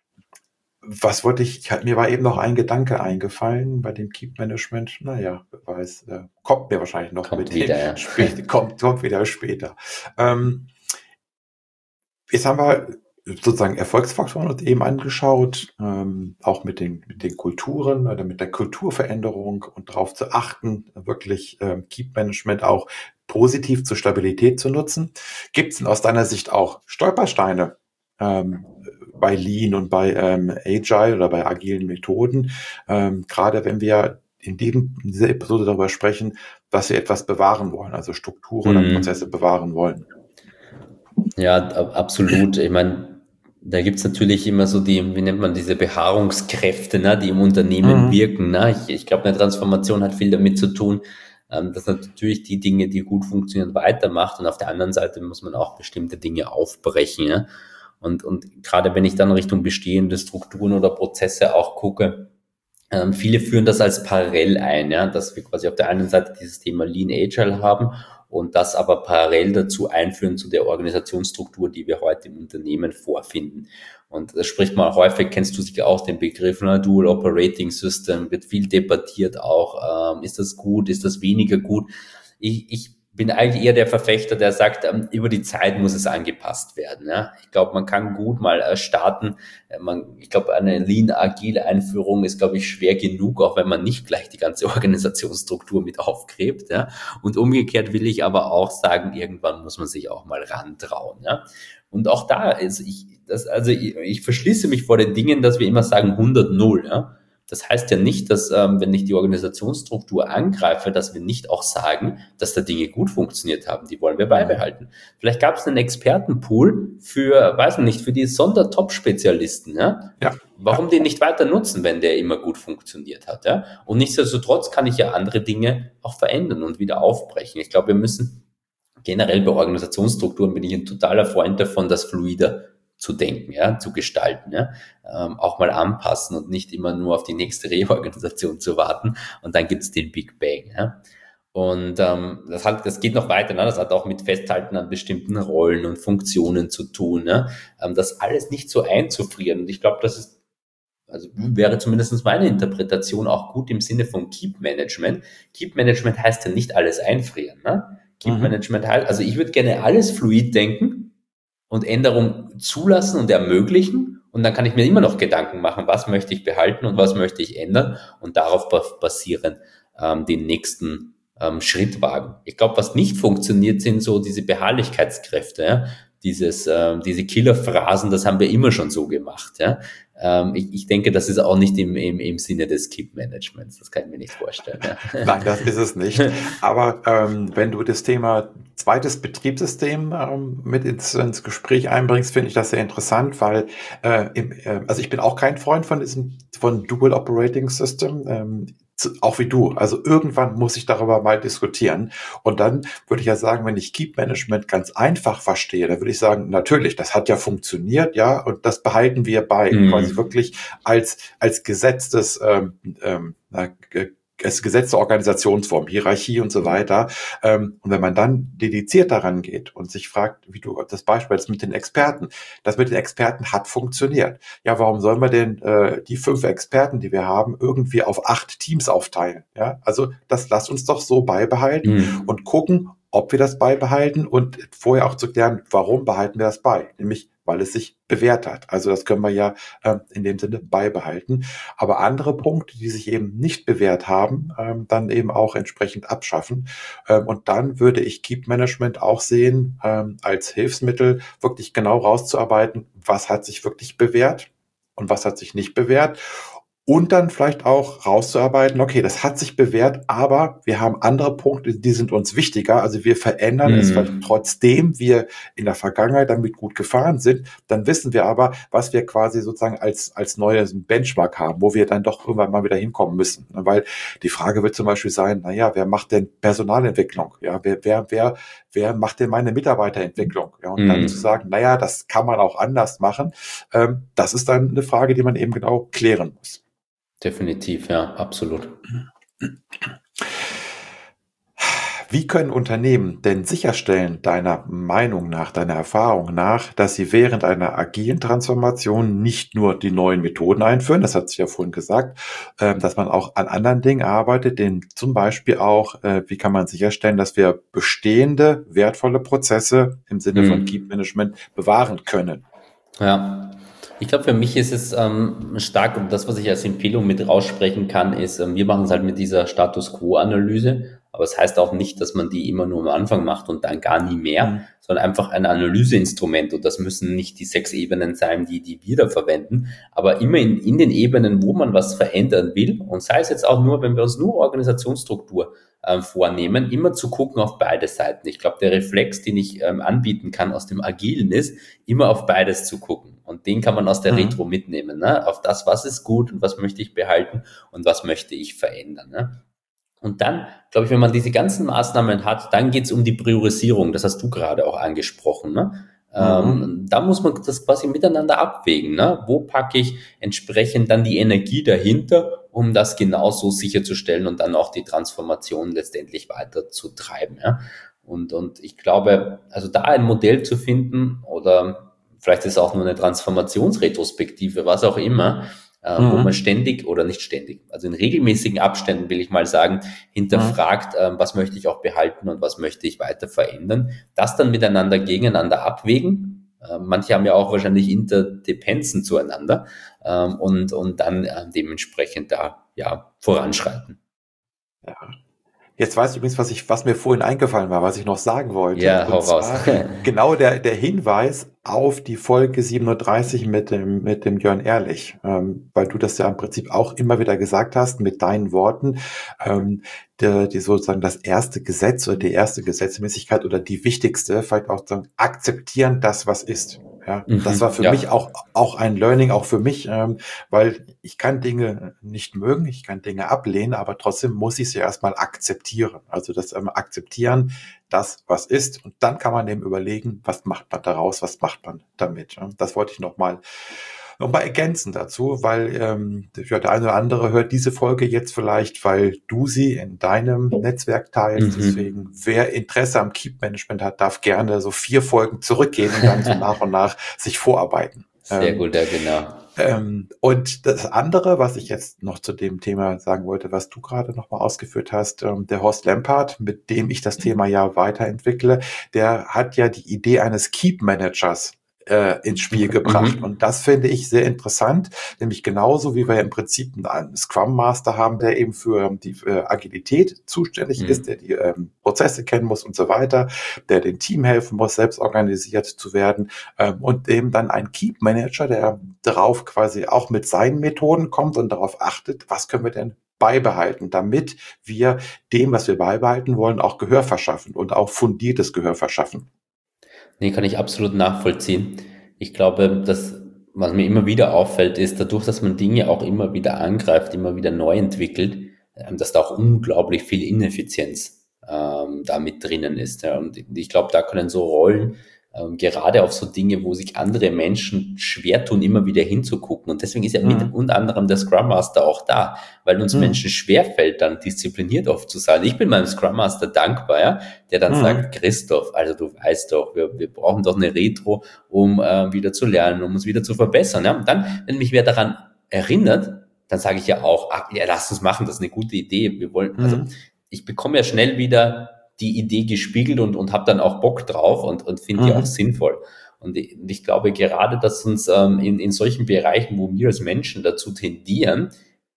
was wollte ich, ich, mir war eben noch ein Gedanke eingefallen bei dem Keep Management. Naja, wer weiß, äh, kommt mir wahrscheinlich noch Kommt mit dem wieder, ja. spät, kommt, kommt wieder später. Ähm, Jetzt haben wir sozusagen Erfolgsfaktoren uns eben angeschaut, ähm, auch mit den, mit den Kulturen oder mit der Kulturveränderung und darauf zu achten, wirklich ähm, Keep Management auch positiv zur Stabilität zu nutzen. Gibt es denn aus deiner Sicht auch Stolpersteine ähm, bei Lean und bei ähm, Agile oder bei agilen Methoden? Ähm, gerade wenn wir in, diesem, in dieser Episode darüber sprechen, dass wir etwas bewahren wollen, also Strukturen oder Prozesse Mhm. bewahren wollen. Ja, ab- absolut. Ich meine, da gibt's natürlich immer so die, wie nennt man diese Beharrungskräfte, ne, die im Unternehmen Mhm. wirken. Ne? Ich, ich glaube, eine Transformation hat viel damit zu tun, ähm, dass natürlich die Dinge, die gut funktionieren, weitermacht und auf der anderen Seite muss man auch bestimmte Dinge aufbrechen. Ja? Und, und gerade wenn ich dann Richtung bestehende Strukturen oder Prozesse auch gucke, ähm, viele führen das als parallel ein, ja, dass wir quasi auf der einen Seite dieses Thema Lean Agile haben und das aber parallel dazu einführen zu der Organisationsstruktur, die wir heute im Unternehmen vorfinden. Und das spricht man häufig, kennst du sicher auch den Begriff, ne? Dual Operating System, wird viel debattiert auch, ähm, ist das gut, ist das weniger gut? Ich, ich bin eigentlich eher der Verfechter, der sagt, ähm, über die Zeit muss es angepasst werden. Ja? Ich glaube, man kann gut mal äh, starten. Äh, man, ich glaube, eine Lean-Agile-Einführung ist, glaube ich, schwer genug, auch wenn man nicht gleich die ganze Organisationsstruktur mit aufgräbt. Ja? Und umgekehrt will ich aber auch sagen, irgendwann muss man sich auch mal rantrauen. Ja? Und auch da ist ich, das, also ich, ich verschließe mich vor den Dingen, dass wir immer sagen hundert null. Ja? Das heißt ja nicht, dass, ähm, wenn ich die Organisationsstruktur angreife, dass wir nicht auch sagen, dass da Dinge gut funktioniert haben. Die wollen wir Mhm. beibehalten. Vielleicht gab es einen Expertenpool für, weiß nicht, für die Sondertop-Spezialisten. Ja? Ja, Warum ja. den nicht weiter nutzen, wenn der immer gut funktioniert hat? Ja? Und nichtsdestotrotz kann ich ja andere Dinge auch verändern und wieder aufbrechen. Ich glaube, wir müssen generell bei Organisationsstrukturen bin ich ein totaler Freund davon, das fluider zu denken, ja, zu gestalten, ja, ähm, auch mal anpassen und nicht immer nur auf die nächste Reorganisation zu warten und dann gibt's den Big Bang, ja. Und ähm, das hat, das geht noch weiter, ne? Das hat auch mit Festhalten an bestimmten Rollen und Funktionen zu tun, ne? Ähm, das alles nicht so einzufrieren. Und ich glaube, das ist, also wäre zumindest meine Interpretation auch gut im Sinne von Keep Management. Keep Management heißt ja nicht alles einfrieren, ne? Keep Mhm. Management heißt, also ich würde gerne alles fluid denken und Änderungen zulassen und ermöglichen. Und dann kann ich mir immer noch Gedanken machen, was möchte ich behalten und was möchte ich ändern und darauf basieren ähm, den nächsten ähm, Schritt wagen. Ich glaube, was nicht funktioniert, sind so diese Beharrlichkeitskräfte, ja? Dieses, ähm, diese Killerphrasen, das haben wir immer schon so gemacht. Ja? Ähm, ich, ich denke, das ist auch nicht im, im, im Sinne des Keep-Managements. Das kann ich mir nicht vorstellen. Ja? Nein, das ist es nicht. Aber ähm, wenn du das Thema zweites Betriebssystem ähm, mit ins, ins Gespräch einbringst, finde ich das sehr interessant, weil äh, im, äh, also ich bin auch kein Freund von diesem von Dual Operating System. Ähm, zu- auch wie du. Also irgendwann muss ich darüber mal diskutieren. Und dann würde ich ja sagen, wenn ich Keep Management ganz einfach verstehe, dann würde ich sagen, natürlich, das hat ja funktioniert, ja, und das behalten wir bei. Quasi Hm. wirklich als, als gesetztes ähm, ähm, na, es gesetzte Organisationsform, Hierarchie und so weiter. Ähm, und wenn man dann dediziert daran geht und sich fragt, wie du das Beispiel jetzt mit den Experten, das mit den Experten hat funktioniert. Ja, warum sollen wir denn äh, die fünf Experten, die wir haben, irgendwie auf acht Teams aufteilen? Ja, also das lasst uns doch so beibehalten Hm. und gucken, ob wir das beibehalten und vorher auch zu klären, warum behalten wir das bei? Nämlich, weil es sich bewährt hat. Also das können wir ja äh, in dem Sinne beibehalten. Aber andere Punkte, die sich eben nicht bewährt haben, ähm, dann eben auch entsprechend abschaffen. Ähm, und dann würde ich Keep Management auch sehen ähm, als Hilfsmittel, wirklich genau rauszuarbeiten, was hat sich wirklich bewährt und was hat sich nicht bewährt. Und dann vielleicht auch rauszuarbeiten, okay, das hat sich bewährt, aber wir haben andere Punkte, die sind uns wichtiger. Also wir verändern es vielleicht Hm. trotzdem wir in der Vergangenheit damit gut gefahren sind. Dann wissen wir aber, was wir quasi sozusagen als, als neues Benchmark haben, wo wir dann doch irgendwann mal wieder hinkommen müssen. Weil die Frage wird zum Beispiel sein, naja, wer macht denn Personalentwicklung? Ja, wer, wer, wer, wer macht denn meine Mitarbeiterentwicklung? Ja, und dann zu Hm. sagen, naja, das kann man auch anders machen. Ähm, das ist dann eine Frage, die man eben genau klären muss. Definitiv, ja, absolut. Wie können Unternehmen denn sicherstellen, deiner Meinung nach, deiner Erfahrung nach, dass sie während einer agilen Transformation nicht nur die neuen Methoden einführen, das hat sich ja vorhin gesagt, ähm, dass man auch an anderen Dingen arbeitet, denn zum Beispiel auch, äh, wie kann man sicherstellen, dass wir bestehende, wertvolle Prozesse im Sinne von Keep Hm. Management bewahren können? Ja, ich glaube, für mich ist es ähm, stark und das, was ich als Empfehlung mit raussprechen kann, ist, ähm, wir machen es halt mit dieser Status Quo-Analyse. Aber es das heißt auch nicht, dass man die immer nur am Anfang macht und dann gar nie mehr, Mhm. sondern einfach ein Analyseinstrument. Und das müssen nicht die sechs Ebenen sein, die, die wir da verwenden, aber immer in, in den Ebenen, wo man was verändern will. Und sei es jetzt auch nur, wenn wir uns nur Organisationsstruktur ähm, vornehmen, immer zu gucken auf beide Seiten. Ich glaube, der Reflex, den ich ähm, anbieten kann aus dem Agilen ist, immer auf beides zu gucken. Und den kann man aus der Mhm. Retro mitnehmen, ne? Auf das, was ist gut und was möchte ich behalten und was möchte ich verändern, ne? Und dann, glaube ich, wenn man diese ganzen Maßnahmen hat, dann geht's um die Priorisierung. Das hast du gerade auch angesprochen, ne? Mhm. Ähm, da muss man das quasi miteinander abwägen, ne? Wo packe ich entsprechend dann die Energie dahinter, um das genauso sicherzustellen und dann auch die Transformation letztendlich weiter zu treiben, ja? Und, und ich glaube, also da ein Modell zu finden oder vielleicht ist es auch nur eine Transformationsretrospektive, was auch immer, äh, wo man Mhm. ständig oder nicht ständig, also in regelmäßigen Abständen will ich mal sagen, Mhm. hinterfragt, äh, was möchte ich auch behalten und was möchte ich weiter verändern, das dann miteinander gegeneinander abwägen. Äh, manche haben ja auch wahrscheinlich Interdependenzen zueinander ähm, und, und dann äh, dementsprechend da ja voranschreiten. Ja. Jetzt weiß ich übrigens, was ich, was mir vorhin eingefallen war, was ich noch sagen wollte. Ja, hau Und raus. zwar genau der, der Hinweis auf die Folge siebenunddreißig mit dem, mit dem Jörn Ehrlich, ähm, weil du das ja im Prinzip auch immer wieder gesagt hast mit deinen Worten, ähm, die, die sozusagen das erste Gesetz oder die erste Gesetzmäßigkeit oder die wichtigste, vielleicht auch sagen, akzeptieren das, was ist. Ja, das war Mhm, für mich ja, auch, auch ein Learning, auch für mich, ähm, weil ich kann Dinge nicht mögen, ich kann Dinge ablehnen, aber trotzdem muss ich sie erstmal akzeptieren. Also das ähm, akzeptieren, das, was ist. Und dann kann man eben überlegen, was macht man daraus, was macht man damit. Ja, das wollte ich nochmal noch mal ergänzen dazu, weil ähm, ja, der eine oder andere hört diese Folge jetzt vielleicht, weil du sie in deinem Netzwerk teilst. mhm. Deswegen, wer Interesse am Keep-Management hat, darf gerne so vier Folgen zurückgehen und dann so nach und nach sich vorarbeiten. Sehr Ähm, gut, ja, genau. ähm, und das andere, was ich jetzt noch zu dem Thema sagen wollte, was du gerade noch mal ausgeführt hast, ähm, der Horst Lampard, mit dem ich das Thema ja weiterentwickle, der hat ja die Idee eines Keep Managers äh, ins Spiel gebracht. Mhm. Und das finde ich sehr interessant, nämlich genauso wie wir ja im Prinzip einen Scrum Master haben, der eben für die äh, Agilität zuständig ist, der Mhm. die ähm, Prozesse kennen muss und so weiter, der dem Team helfen muss, selbst organisiert zu werden, ähm, und eben dann ein Keep Manager, der darauf quasi auch mit seinen Methoden kommt und darauf achtet, was können wir denn beibehalten, damit wir dem, was wir beibehalten wollen, auch Gehör verschaffen und auch fundiertes Gehör verschaffen. Nee, kann ich absolut nachvollziehen. Ich glaube, dass, was mir immer wieder auffällt, ist, dadurch, dass man Dinge auch immer wieder angreift, immer wieder neu entwickelt, ähm, dass da auch unglaublich viel Ineffizienz ähm, da mit drinnen ist. Ja. Und ich glaube, da können so Rollen, ähm, gerade auf so Dinge, wo sich andere Menschen schwer tun, immer wieder hinzugucken. Und deswegen ist ja mit Mhm. unter anderem der Scrum Master auch da, weil uns Mhm. Menschen schwerfällt, dann diszipliniert oft zu sein. Ich bin meinem Scrum Master dankbar, ja, der dann Mhm. sagt, Christoph, also du weißt doch, wir, wir brauchen doch eine Retro, um äh, wieder zu lernen, um uns wieder zu verbessern. Ja? Und dann, wenn mich wer daran erinnert, dann sage ich ja auch, ach, ja, lass uns machen, das ist eine gute Idee. Wir wollen, also Mhm. ich bekomme ja schnell wieder die Idee gespiegelt und, und habe dann auch Bock drauf und, und finde die auch Mhm. sinnvoll. Und ich, und ich glaube gerade, dass uns ähm, in, in solchen Bereichen, wo wir als Menschen dazu tendieren,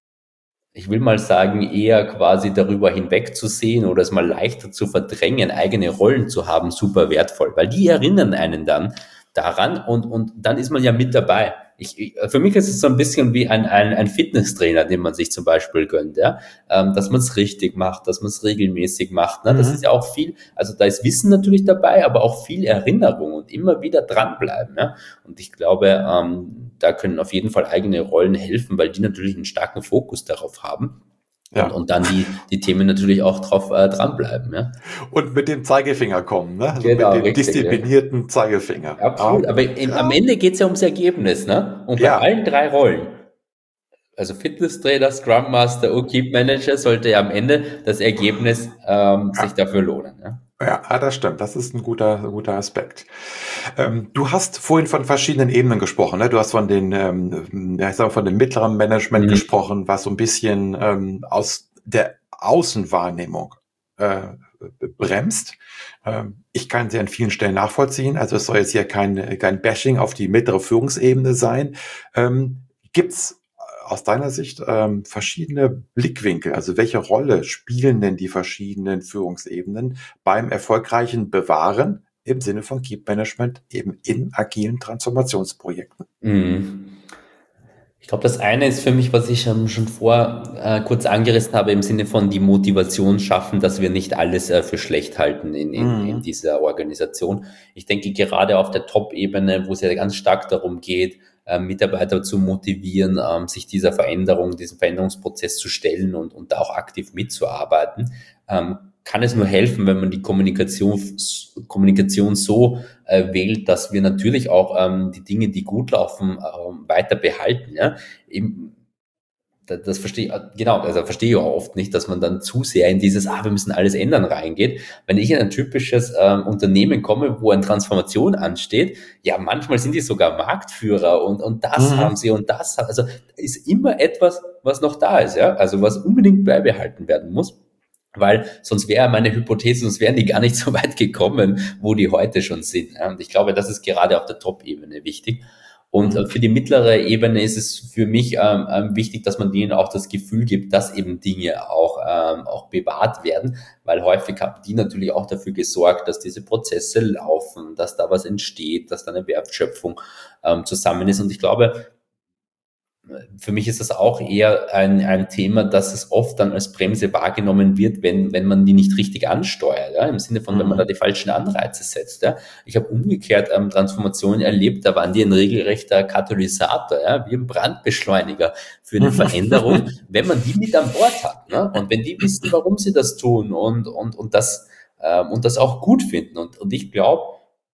ich will mal sagen, eher quasi darüber hinwegzusehen oder es mal leichter zu verdrängen, eigene Rollen zu haben, super wertvoll, weil die erinnern einen dann daran und, und dann ist man ja mit dabei. Ich, ich, für mich ist es so ein bisschen wie ein, ein, ein Fitnesstrainer, den man sich zum Beispiel gönnt, ja? ähm, dass man es richtig macht, dass man es regelmäßig macht. Ne? Das ist ja Mhm. auch viel, also da ist Wissen natürlich dabei, aber auch viel Erinnerung und immer wieder dranbleiben. Ja? Und ich glaube, ähm, da können auf jeden Fall eigene Rollen helfen, weil die natürlich einen starken Fokus darauf haben und, Ja. und dann die, die Themen natürlich auch drauf äh, dranbleiben. Ja? Und mit dem Zeigefinger kommen, ne? Also mit Genau, dem richtig. Ja. disziplinierten Zeigefinger. Absolut. Aber Ähm, in, am ja. Ende geht es ja ums Ergebnis. Ne? Und bei Ja. allen drei Rollen, also Fitnesstrainer, Scrum Master und Keep Manager, sollte ja am Ende das Ergebnis ähm, sich Ja. dafür lohnen. Ja? Ja, ah, das stimmt. Das ist ein guter, ein guter Aspekt. Ähm, du hast vorhin von verschiedenen Ebenen gesprochen. Ne? Du hast von den, ähm, ja, ich sag mal, von dem mittleren Management Mhm. gesprochen, was so ein bisschen ähm, aus der Außenwahrnehmung äh, bremst. Ähm, ich kann sie an vielen Stellen nachvollziehen. Also es soll jetzt hier kein, kein Bashing auf die mittlere Führungsebene sein. Ähm, gibt's aus deiner Sicht ähm, verschiedene Blickwinkel? Also welche Rolle spielen denn die verschiedenen Führungsebenen beim erfolgreichen Bewahren im Sinne von Keep Management eben in agilen Transformationsprojekten? Mhm. Ich glaube, das eine ist für mich, was ich ähm, schon vor äh, kurz angerissen habe, im Sinne von die Motivation schaffen, dass wir nicht alles äh, für schlecht halten in, in, in Mhm. dieser Organisation. Ich denke, gerade auf der Top-Ebene, wo es ja ganz stark darum geht, äh, Mitarbeiter zu motivieren, ähm, sich dieser Veränderung, diesem Veränderungsprozess zu stellen und, und da auch aktiv mitzuarbeiten, ähm, kann es nur helfen, wenn man die Kommunikation, Kommunikation so äh, wählt, dass wir natürlich auch ähm, die Dinge, die gut laufen, ähm, weiter behalten. Ja? Eben, das, das verstehe genau, also verstehe ich auch oft nicht, dass man dann zu sehr in dieses, ah, wir müssen alles ändern reingeht. Wenn ich in ein typisches ähm, Unternehmen komme, wo eine Transformation ansteht, ja, manchmal sind die sogar Marktführer und, und das haben Mhm. sie und das, also ist immer etwas, was noch da ist, ja, also was unbedingt beibehalten werden muss. Weil sonst wäre meine Hypothese, sonst wären die gar nicht so weit gekommen, wo die heute schon sind. Ja. Und ich glaube, das ist gerade auf der Top-Ebene wichtig. Und äh, Mhm. für die mittlere Ebene ist es für mich ähm, ähm, wichtig, dass man denen auch das Gefühl gibt, dass eben Dinge auch, ähm, auch bewahrt werden, weil häufig haben die natürlich auch dafür gesorgt, dass diese Prozesse laufen, dass da was entsteht, dass da eine Wertschöpfung ähm, zusammen ist. Und ich glaube, für mich ist das auch eher ein, ein Thema, dass es oft dann als Bremse wahrgenommen wird, wenn, wenn man die nicht richtig ansteuert, ja? Im Sinne von, wenn man da Mhm. die falschen Anreize setzt. Ja? Ich habe umgekehrt ähm, Transformationen erlebt, da waren die ein regelrechter Katalysator, ja? Wie ein Brandbeschleuniger für eine Veränderung, Mhm. wenn man die mit an Bord hat. Ne? Und wenn die wissen, warum sie das tun und, und, und, das, ähm, und das auch gut finden. Und, und ich glaube,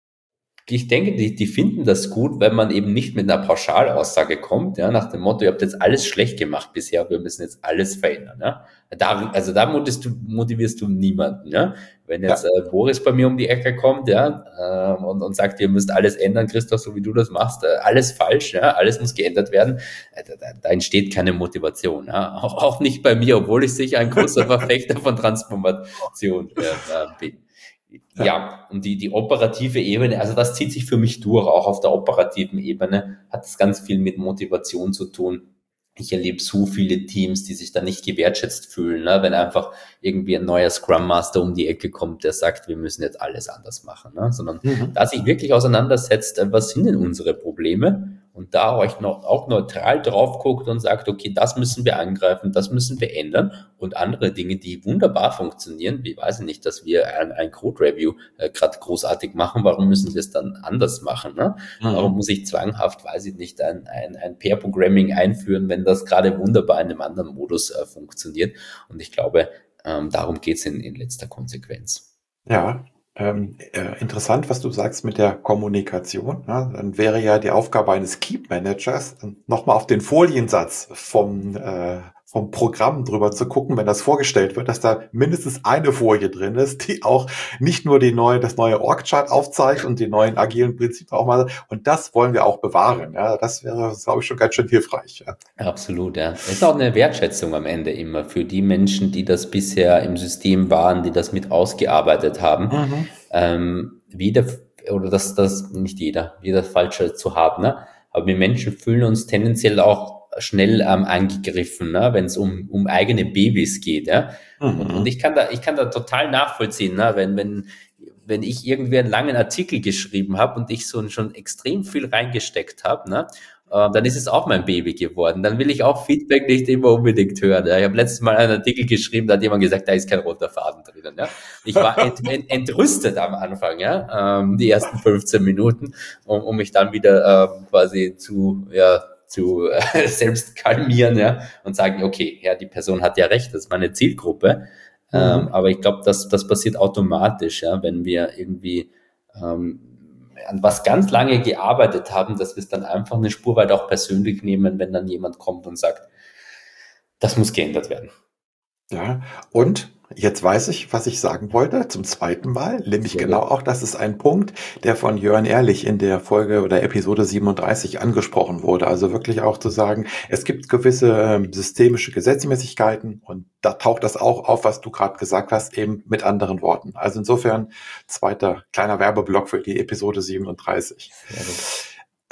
ich denke, die, die finden das gut, wenn man eben nicht mit einer Pauschalaussage kommt, ja, nach dem Motto, ihr habt jetzt alles schlecht gemacht bisher, wir müssen jetzt alles verändern. Ja. Da, also da motivierst du, motivierst du niemanden. Ja. Wenn jetzt Ja. äh, Boris bei mir um die Ecke kommt, ja, äh, und, und sagt, ihr müsst alles ändern, Christoph, so wie du das machst, äh, alles falsch, ja, alles muss geändert werden, äh, da, da, da entsteht keine Motivation. Ja. Auch, auch nicht bei mir, obwohl ich sicher ein großer Verfechter von Transformation äh, äh, bin. Ja. Ja, und die, die operative Ebene, also das zieht sich für mich durch, auch auf der operativen Ebene hat es ganz viel mit Motivation zu tun. Ich erlebe so viele Teams, die sich da nicht gewertschätzt fühlen, ne? Wenn einfach irgendwie ein neuer Scrum Master um die Ecke kommt, der sagt, wir müssen jetzt alles anders machen, ne? Sondern Mhm. da sich wirklich auseinandersetzt, äh, was sind denn unsere Probleme? Und da euch noch, auch neutral drauf guckt und sagt, okay, das müssen wir angreifen, das müssen wir ändern und andere Dinge, die wunderbar funktionieren, wie weiß ich nicht, dass wir ein, ein Code-Review äh, gerade großartig machen, warum müssen wir es dann anders machen? Ne? Warum Mhm. muss ich zwanghaft, weiß ich nicht, ein, ein, ein Pair-Programming einführen, wenn das gerade wunderbar in einem anderen Modus äh, funktioniert? Und ich glaube, ähm, darum geht's in, in letzter Konsequenz. Ja, ähm, äh, interessant, was du sagst mit der Kommunikation. Ja, dann wäre ja die Aufgabe eines Keep Managers, nochmal auf den Foliensatz vom, äh, vom Programm drüber zu gucken, wenn das vorgestellt wird, dass da mindestens eine Folie drin ist, die auch nicht nur die neue, das neue Org-Chart aufzeigt und die neuen agilen Prinzipien auch mal. Und das wollen wir auch bewahren. Ja, das wäre, glaube ich, schon ganz schön hilfreich. Ja. Absolut, ja. Es ist auch eine Wertschätzung am Ende immer für die Menschen, die das bisher im System waren, die das mit ausgearbeitet haben. Mhm. Ähm, jeder, oder das, das, nicht jeder, jeder falsche zu haben, ne? Aber wir Menschen fühlen uns tendenziell auch schnell ähm, angegriffen, ne? Wenn es um, um eigene Babys geht, ja. Und, und Mhm. ich kann da, ich kann da total nachvollziehen, ne? Wenn, wenn, wenn ich irgendwie einen langen Artikel geschrieben habe und ich so schon extrem viel reingesteckt habe, ne? äh, dann ist es auch mein Baby geworden. Dann will ich auch Feedback nicht immer unbedingt hören. Ja. Ich habe letztes Mal einen Artikel geschrieben, da hat jemand gesagt, da ist kein roter Faden drinnen. Ja. Ich war ent, ent, entrüstet am Anfang, ja, ähm, die ersten fünfzehn Minuten, um, um mich dann wieder ähm, quasi zu, ja, zu äh, selbst kalmieren, ja, und sagen, okay, ja, die Person hat ja recht, das ist meine Zielgruppe. Ähm, Mhm. aber ich glaube, das, das passiert automatisch, ja, wenn wir irgendwie ähm, an was ganz lange gearbeitet haben, dass wir es dann einfach eine Spur weit auch persönlich nehmen, wenn dann jemand kommt und sagt, das muss geändert werden. Ja, und jetzt weiß ich, was ich sagen wollte, zum zweiten Mal, nämlich Sehr genau gut. auch, das ist ein Punkt, der von Jörn Ehrlich in der Folge oder Episode siebenunddreißig angesprochen wurde. Also wirklich auch zu sagen, es gibt gewisse ähm, systemische Gesetzmäßigkeiten und da taucht das auch auf, was du gerade gesagt hast, eben mit anderen Worten. Also insofern zweiter kleiner Werbeblock für die Episode siebenunddreißig. Sehr gut.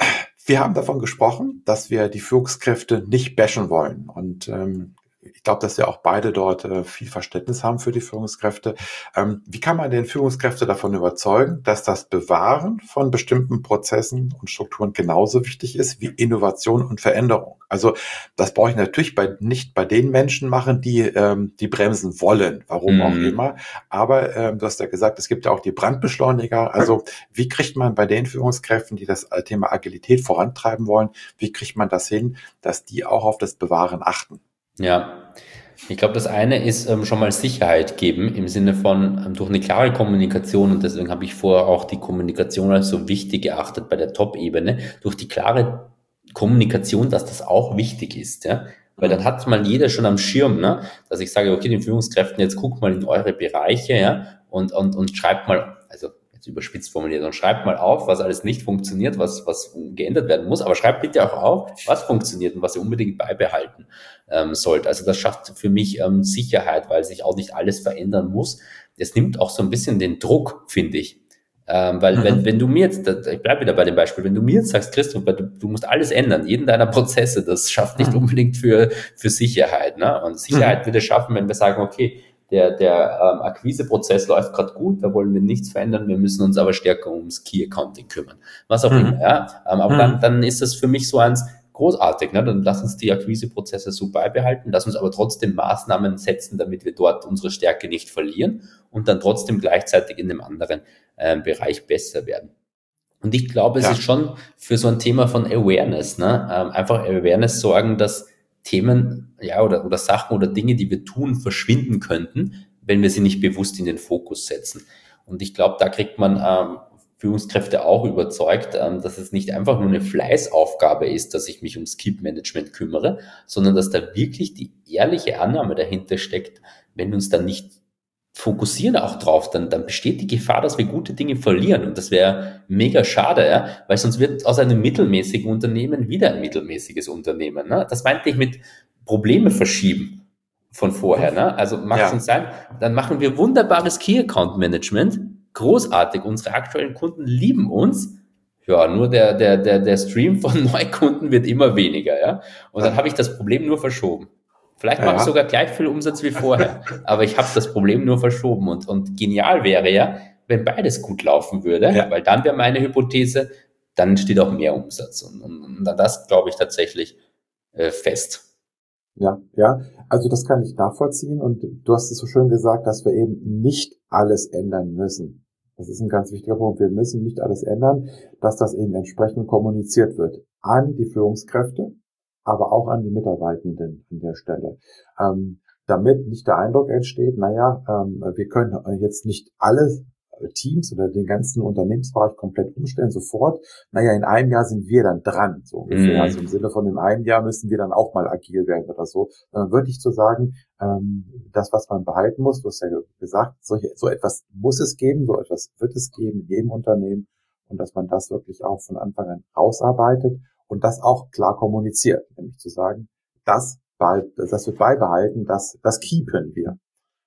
Wir haben davon gesprochen, dass wir die Führungskräfte nicht bashen wollen. Und ähm, ich glaube, dass wir auch beide dort äh, viel Verständnis haben für die Führungskräfte. Ähm, wie kann man denn Führungskräfte davon überzeugen, dass das Bewahren von bestimmten Prozessen und Strukturen genauso wichtig ist wie Innovation und Veränderung? Also das brauche ich natürlich bei, nicht bei den Menschen machen, die ähm, die bremsen wollen, warum auch Mm, immer. Aber ähm, du hast ja gesagt, es gibt ja auch die Brandbeschleuniger. Also wie kriegt man bei den Führungskräften, die das Thema Agilität vorantreiben wollen, wie kriegt man das hin, dass die auch auf das Bewahren achten? ja, ich glaube, das eine ist ähm, schon mal Sicherheit geben im Sinne von ähm, durch eine klare Kommunikation, und deswegen habe ich vorher auch die Kommunikation als so wichtig geachtet bei der Top-Ebene, durch die klare Kommunikation, dass das auch wichtig ist, ja. Weil dann Mhm. hat mal jeder schon am Schirm, ne, dass ich sage, okay, den Führungskräften, jetzt guckt mal in eure Bereiche, ja, und, und, und schreibt mal, also jetzt überspitzt formuliert, und schreibt mal auf, was alles nicht funktioniert, was, was geändert werden muss, aber schreibt bitte auch auf, was funktioniert und was ihr unbedingt beibehalten ähm, sollte. Also das schafft für mich ähm, Sicherheit, weil sich auch nicht alles verändern muss. Es nimmt auch so ein bisschen den Druck, finde ich. Ähm, weil wenn, Mhm. wenn du mir jetzt, ich bleibe wieder bei dem Beispiel, wenn du mir jetzt sagst, Christoph, du, du musst alles ändern, jeden deiner Prozesse, das schafft nicht Mhm. unbedingt für, für Sicherheit. Ne? Und Sicherheit Mhm. wird es schaffen, wenn wir sagen, okay, der, der ähm, Akquiseprozess läuft gerade gut, da wollen wir nichts verändern, wir müssen uns aber stärker ums Key Accounting kümmern. Was auch immer, Mhm. ja. Ähm, aber dann, Mhm. dann ist das für mich so eins, großartig, ne? Dann lass uns die Akquiseprozesse so beibehalten, lass uns aber trotzdem Maßnahmen setzen, damit wir dort unsere Stärke nicht verlieren und dann trotzdem gleichzeitig in dem anderen äh, Bereich besser werden. Und ich glaube, es ist Ja. schon für so ein Thema von Awareness, ne? Ähm, einfach Awareness sorgen, dass Themen, ja, oder, oder Sachen oder Dinge, die wir tun, verschwinden könnten, wenn wir sie nicht bewusst in den Fokus setzen. Und ich glaube, da kriegt man ähm, Führungskräfte auch überzeugt, ähm, dass es nicht einfach nur eine Fleißaufgabe ist, dass ich mich ums Keep-Management kümmere, sondern dass da wirklich die ehrliche Annahme dahinter steckt, wenn uns dann nicht fokussieren auch drauf, dann, dann besteht die Gefahr, dass wir gute Dinge verlieren. Und das wäre mega schade, ja, weil sonst wird aus einem mittelmäßigen Unternehmen wieder ein mittelmäßiges Unternehmen. Ne? Das meinte ich mit Probleme verschieben von vorher. Mhm. Ne? Also mag schon Ja. sein, dann machen wir wunderbares Key Account Management, großartig. Unsere aktuellen Kunden lieben uns. Ja, nur der, der, der, der Stream von Neukunden wird immer weniger, ja. Und dann habe ich das Problem nur verschoben. Vielleicht Ja. mache ich Ja. sogar gleich viel Umsatz wie vorher, aber ich habe das Problem nur verschoben. Und, und genial wäre ja, wenn beides gut laufen würde, Ja. weil dann wäre meine Hypothese, dann entsteht auch mehr Umsatz. Und, und, und das glaube ich tatsächlich äh, fest. Ja, ja, also das kann ich nachvollziehen und du hast es so schön gesagt, dass wir eben nicht alles ändern müssen. Das ist ein ganz wichtiger Punkt. Wir müssen nicht alles ändern, dass das eben entsprechend kommuniziert wird an die Führungskräfte, aber auch an die Mitarbeitenden an der Stelle. Ähm, damit nicht der Eindruck entsteht, naja, ähm, wir können jetzt nicht alle Teams oder den ganzen Unternehmensbereich komplett umstellen sofort. Naja, in einem Jahr sind wir dann dran, so ungefähr. Also im Mm, Sinne von in einem Jahr müssen wir dann auch mal agil werden oder so. Dann wirklich zu sagen, ähm, das, was man behalten muss, du hast ja gesagt, solche, so etwas muss es geben, so etwas wird es geben in jedem Unternehmen und dass man das wirklich auch von Anfang an ausarbeitet und das auch klar kommuniziert, nämlich zu sagen, das, das wird beibehalten, das, das keepen wir.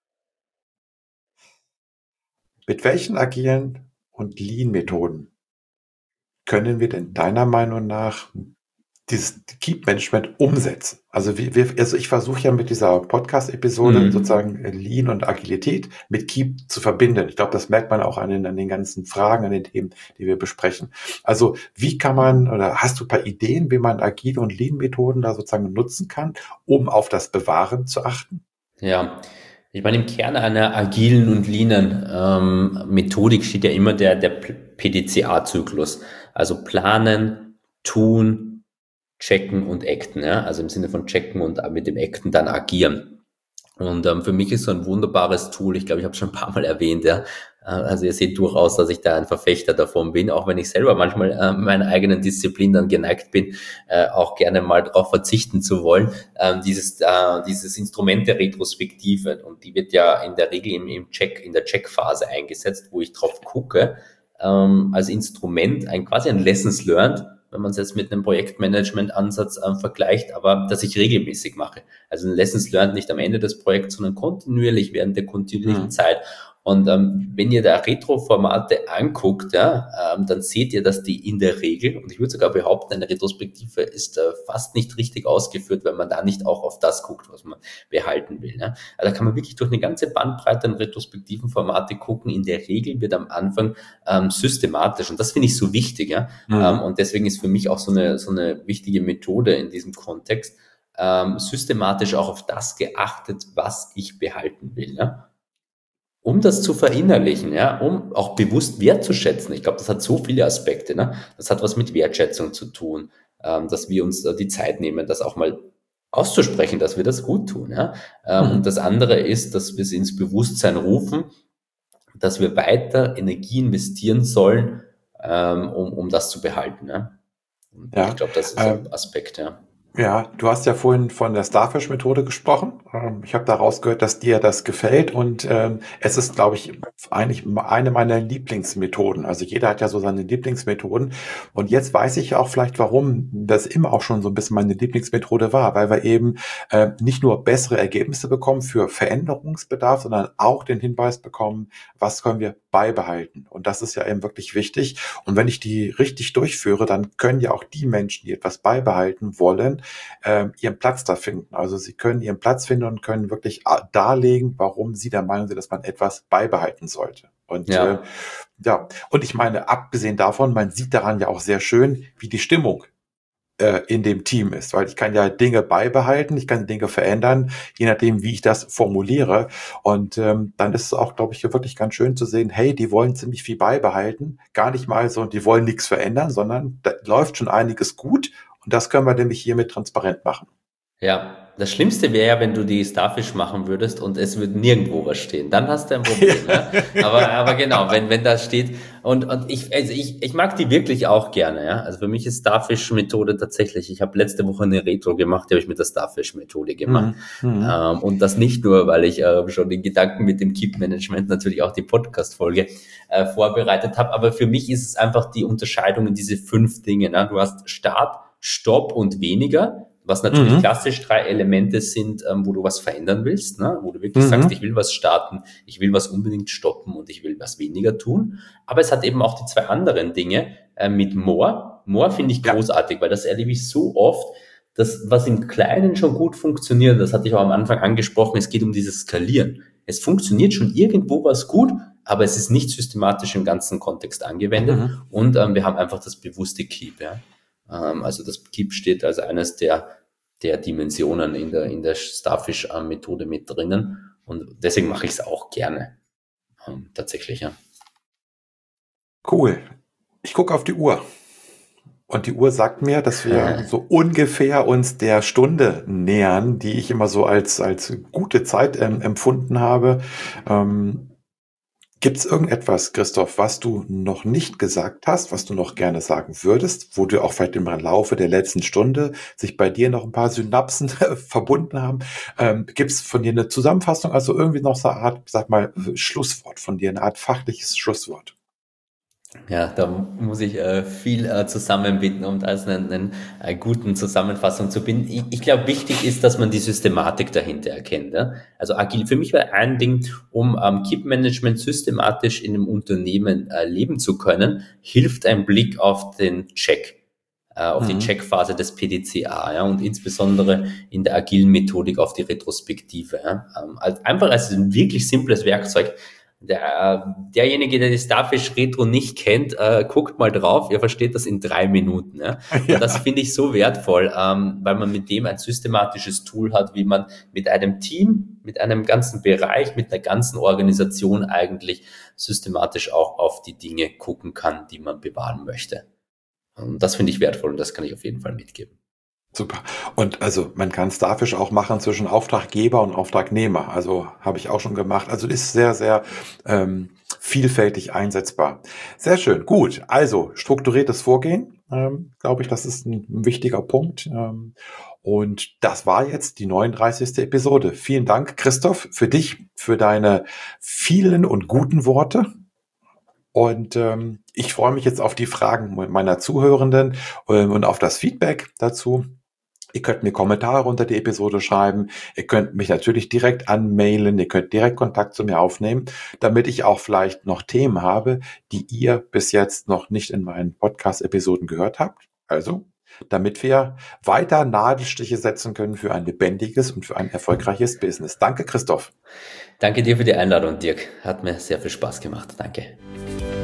Mit welchen agilen und Lean-Methoden können wir denn deiner Meinung nach dieses Keep-Management umsetzen? Also, wir, wir, also ich versuche ja mit dieser Podcast-Episode mm. sozusagen Lean und Agilität mit Keep zu verbinden. Ich glaube, das merkt man auch an den, an den ganzen Fragen, an den Themen, die wir besprechen. Also wie kann man, oder hast du ein paar Ideen, wie man agile und Lean-Methoden da sozusagen nutzen kann, um auf das Bewahren zu achten? Ja, ich meine, im Kern einer agilen und leanen ähm, Methodik steht ja immer der, der P D C A-Zyklus. Also planen, tun, checken und acten. Ja? Also im Sinne von checken und mit dem Acten dann agieren. Und ähm, für mich ist so ein wunderbares Tool, ich glaube, ich habe es schon ein paar Mal erwähnt, ja. Äh, Also ihr seht durchaus, dass ich da ein Verfechter davon bin, auch wenn ich selber manchmal äh, meiner eigenen Disziplin dann geneigt bin, äh, auch gerne mal darauf verzichten zu wollen. Ähm, dieses, äh, dieses Instrument der Retrospektive, und die wird ja in der Regel im, im Check, in der Checkphase eingesetzt, wo ich drauf gucke, ähm, als Instrument, ein quasi ein Lessons Learned, wenn man es jetzt mit einem Projektmanagement-Ansatz äh, vergleicht, aber das ich regelmäßig mache. Also ein Lessons Learned nicht am Ende des Projekts, sondern kontinuierlich während der kontinuierlichen Hm. Zeit. Und ähm, wenn ihr da Retro-Formate anguckt, ja, ähm, dann seht ihr, dass die in der Regel, und ich würde sogar behaupten, eine Retrospektive ist äh, fast nicht richtig ausgeführt, wenn man da nicht auch auf das guckt, was man behalten will. Ja. Also da kann man wirklich durch eine ganze Bandbreite an retrospektiven Formate gucken. In der Regel wird am Anfang ähm, systematisch, und das finde ich so wichtig, ja. Ähm, Mhm. und deswegen ist für mich auch so eine, so eine wichtige Methode in diesem Kontext, ähm, systematisch auch auf das geachtet, was ich behalten will. Ja. Um das zu verinnerlichen, ja, um auch bewusst wertzuschätzen. Ich glaube, das hat so viele Aspekte. Ne? Das hat was mit Wertschätzung zu tun, ähm, dass wir uns äh, die Zeit nehmen, das auch mal auszusprechen, dass wir das gut tun. Ja? Ähm, und Mhm. das andere ist, dass wir es ins Bewusstsein rufen, dass wir weiter Energie investieren sollen, ähm, um, um das zu behalten. Ja? Und ich Ja, glaube, das ist ein ähm, Aspekt. Ja. ja, du hast ja vorhin von der Starfish-Methode gesprochen. Ähm, Ich habe da rausgehört, dass dir das gefällt und ähm, es ist, glaube ich, eigentlich eine meiner Lieblingsmethoden. Also jeder hat ja so seine Lieblingsmethoden und jetzt weiß ich auch vielleicht, warum das immer auch schon so ein bisschen meine Lieblingsmethode war, weil wir eben äh, nicht nur bessere Ergebnisse bekommen für Veränderungsbedarf, sondern auch den Hinweis bekommen, was können wir beibehalten. Und das ist ja eben wirklich wichtig. Und wenn ich die richtig durchführe, dann können ja auch die Menschen, die etwas beibehalten wollen, ähm, ihren Platz da finden. Also sie können ihren Platz finden und können wirklich äh, darlegen, warum sie der Meinung sind, dass man etwas beibehalten sollte. Und äh, Ja. ja, und ich meine, abgesehen davon, man sieht daran ja auch sehr schön, wie die Stimmung äh, in dem Team ist, weil ich kann ja Dinge beibehalten, ich kann Dinge verändern, je nachdem, wie ich das formuliere. Und ähm, dann ist es auch, glaube ich, wirklich ganz schön zu sehen, hey, die wollen ziemlich viel beibehalten, gar nicht mal so, die wollen nichts verändern, sondern da läuft schon einiges gut und das können wir nämlich hiermit transparent machen. Ja, das Schlimmste wäre ja, wenn du die Starfish machen würdest und es würde nirgendwo was stehen. Dann hast du ein Problem, ja. Aber, aber genau, wenn, wenn das steht und, und ich, also ich, ich mag die wirklich auch gerne, ja. Also für mich ist Starfish-Methode tatsächlich, ich habe letzte Woche eine Retro gemacht, die habe ich mit der Starfish-Methode gemacht. Mhm. Mhm. Ähm, und das nicht nur, weil ich äh, schon den Gedanken mit dem Keep-Management natürlich auch die Podcast-Folge äh, vorbereitet habe, aber für mich ist es einfach die Unterscheidung in diese fünf Dinge, ne? Du hast Start, Stopp und weniger, was natürlich Mhm. klassisch drei Elemente sind, ähm, wo du was verändern willst, ne? Wo du wirklich sagst, ich Mhm. will was starten, ich will was unbedingt stoppen und ich will was weniger tun. Aber es hat eben auch die zwei anderen Dinge äh, mit More. More finde ich Ja. großartig, weil das erlebe ich so oft, dass was im Kleinen schon gut funktioniert, das hatte ich auch am Anfang angesprochen, es geht um dieses Skalieren. Es funktioniert schon irgendwo was gut, aber es ist nicht systematisch im ganzen Kontext angewendet Mhm. und ähm, wir haben einfach das bewusste Keep. Ja? Ähm, also das Keep steht als eines der, der Dimensionen in der, in der Starfish-Methode mit drinnen und deswegen mache ich es auch gerne, ähm, tatsächlich. Ja. Cool. Ich gucke auf die Uhr. Und die Uhr sagt mir, dass wir so ungefähr uns der Stunde nähern, die ich immer so als, als gute Zeit ähm, empfunden habe. Ähm, Gibt es irgendetwas, Christoph, was du noch nicht gesagt hast, was du noch gerne sagen würdest, wo du auch vielleicht im Laufe der letzten Stunde sich bei dir noch ein paar Synapsen verbunden haben? Ähm, Gibt es von dir eine Zusammenfassung, also irgendwie noch so eine Art, sag mal, Schlusswort von dir, eine Art fachliches Schlusswort? Ja, da muss ich äh, viel äh, zusammenbinden, um da einen, einen, eine guten Zusammenfassung zu binden. Ich, ich glaube, wichtig ist, dass man die Systematik dahinter erkennt. Ja? Also agil, für mich war ein Ding, um ähm, Keep-Management systematisch in einem Unternehmen äh, leben zu können, hilft ein Blick auf den Check, äh, auf die Mhm. Checkphase des P D C A, ja, und insbesondere in der agilen Methodik auf die Retrospektive. Ja? Ähm, als, einfach als ein wirklich simples Werkzeug. Der, derjenige, der die Starfish Retro nicht kennt, äh, guckt mal drauf, ihr versteht das in drei Minuten. Ja? Und das Ja. finde ich so wertvoll, ähm, weil man mit dem ein systematisches Tool hat, wie man mit einem Team, mit einem ganzen Bereich, mit einer ganzen Organisation eigentlich systematisch auch auf die Dinge gucken kann, die man bewahren möchte. Und das finde ich wertvoll und das kann ich auf jeden Fall mitgeben. Super. Und also man kann Starfish auch machen zwischen Auftraggeber und Auftragnehmer. Also habe ich auch schon gemacht. Also ist sehr, sehr ähm, vielfältig einsetzbar. Sehr schön. Gut. Also strukturiertes Vorgehen, ähm, glaube ich, das ist ein, ein wichtiger Punkt. Ähm, und das war jetzt die neununddreißigste Episode. Vielen Dank, Christoph, für dich, für deine vielen und guten Worte. Und ähm, ich freue mich jetzt auf die Fragen meiner Zuhörenden ähm, und auf das Feedback dazu. Ihr könnt mir Kommentare unter die Episode schreiben. Ihr könnt mich natürlich direkt anmailen. Ihr könnt direkt Kontakt zu mir aufnehmen, damit ich auch vielleicht noch Themen habe, die ihr bis jetzt noch nicht in meinen Podcast-Episoden gehört habt. Also, damit wir weiter Nadelstiche setzen können für ein lebendiges und für ein erfolgreiches Business. Danke, Christoph. Danke dir für die Einladung, Dirk. Hat mir sehr viel Spaß gemacht. Danke.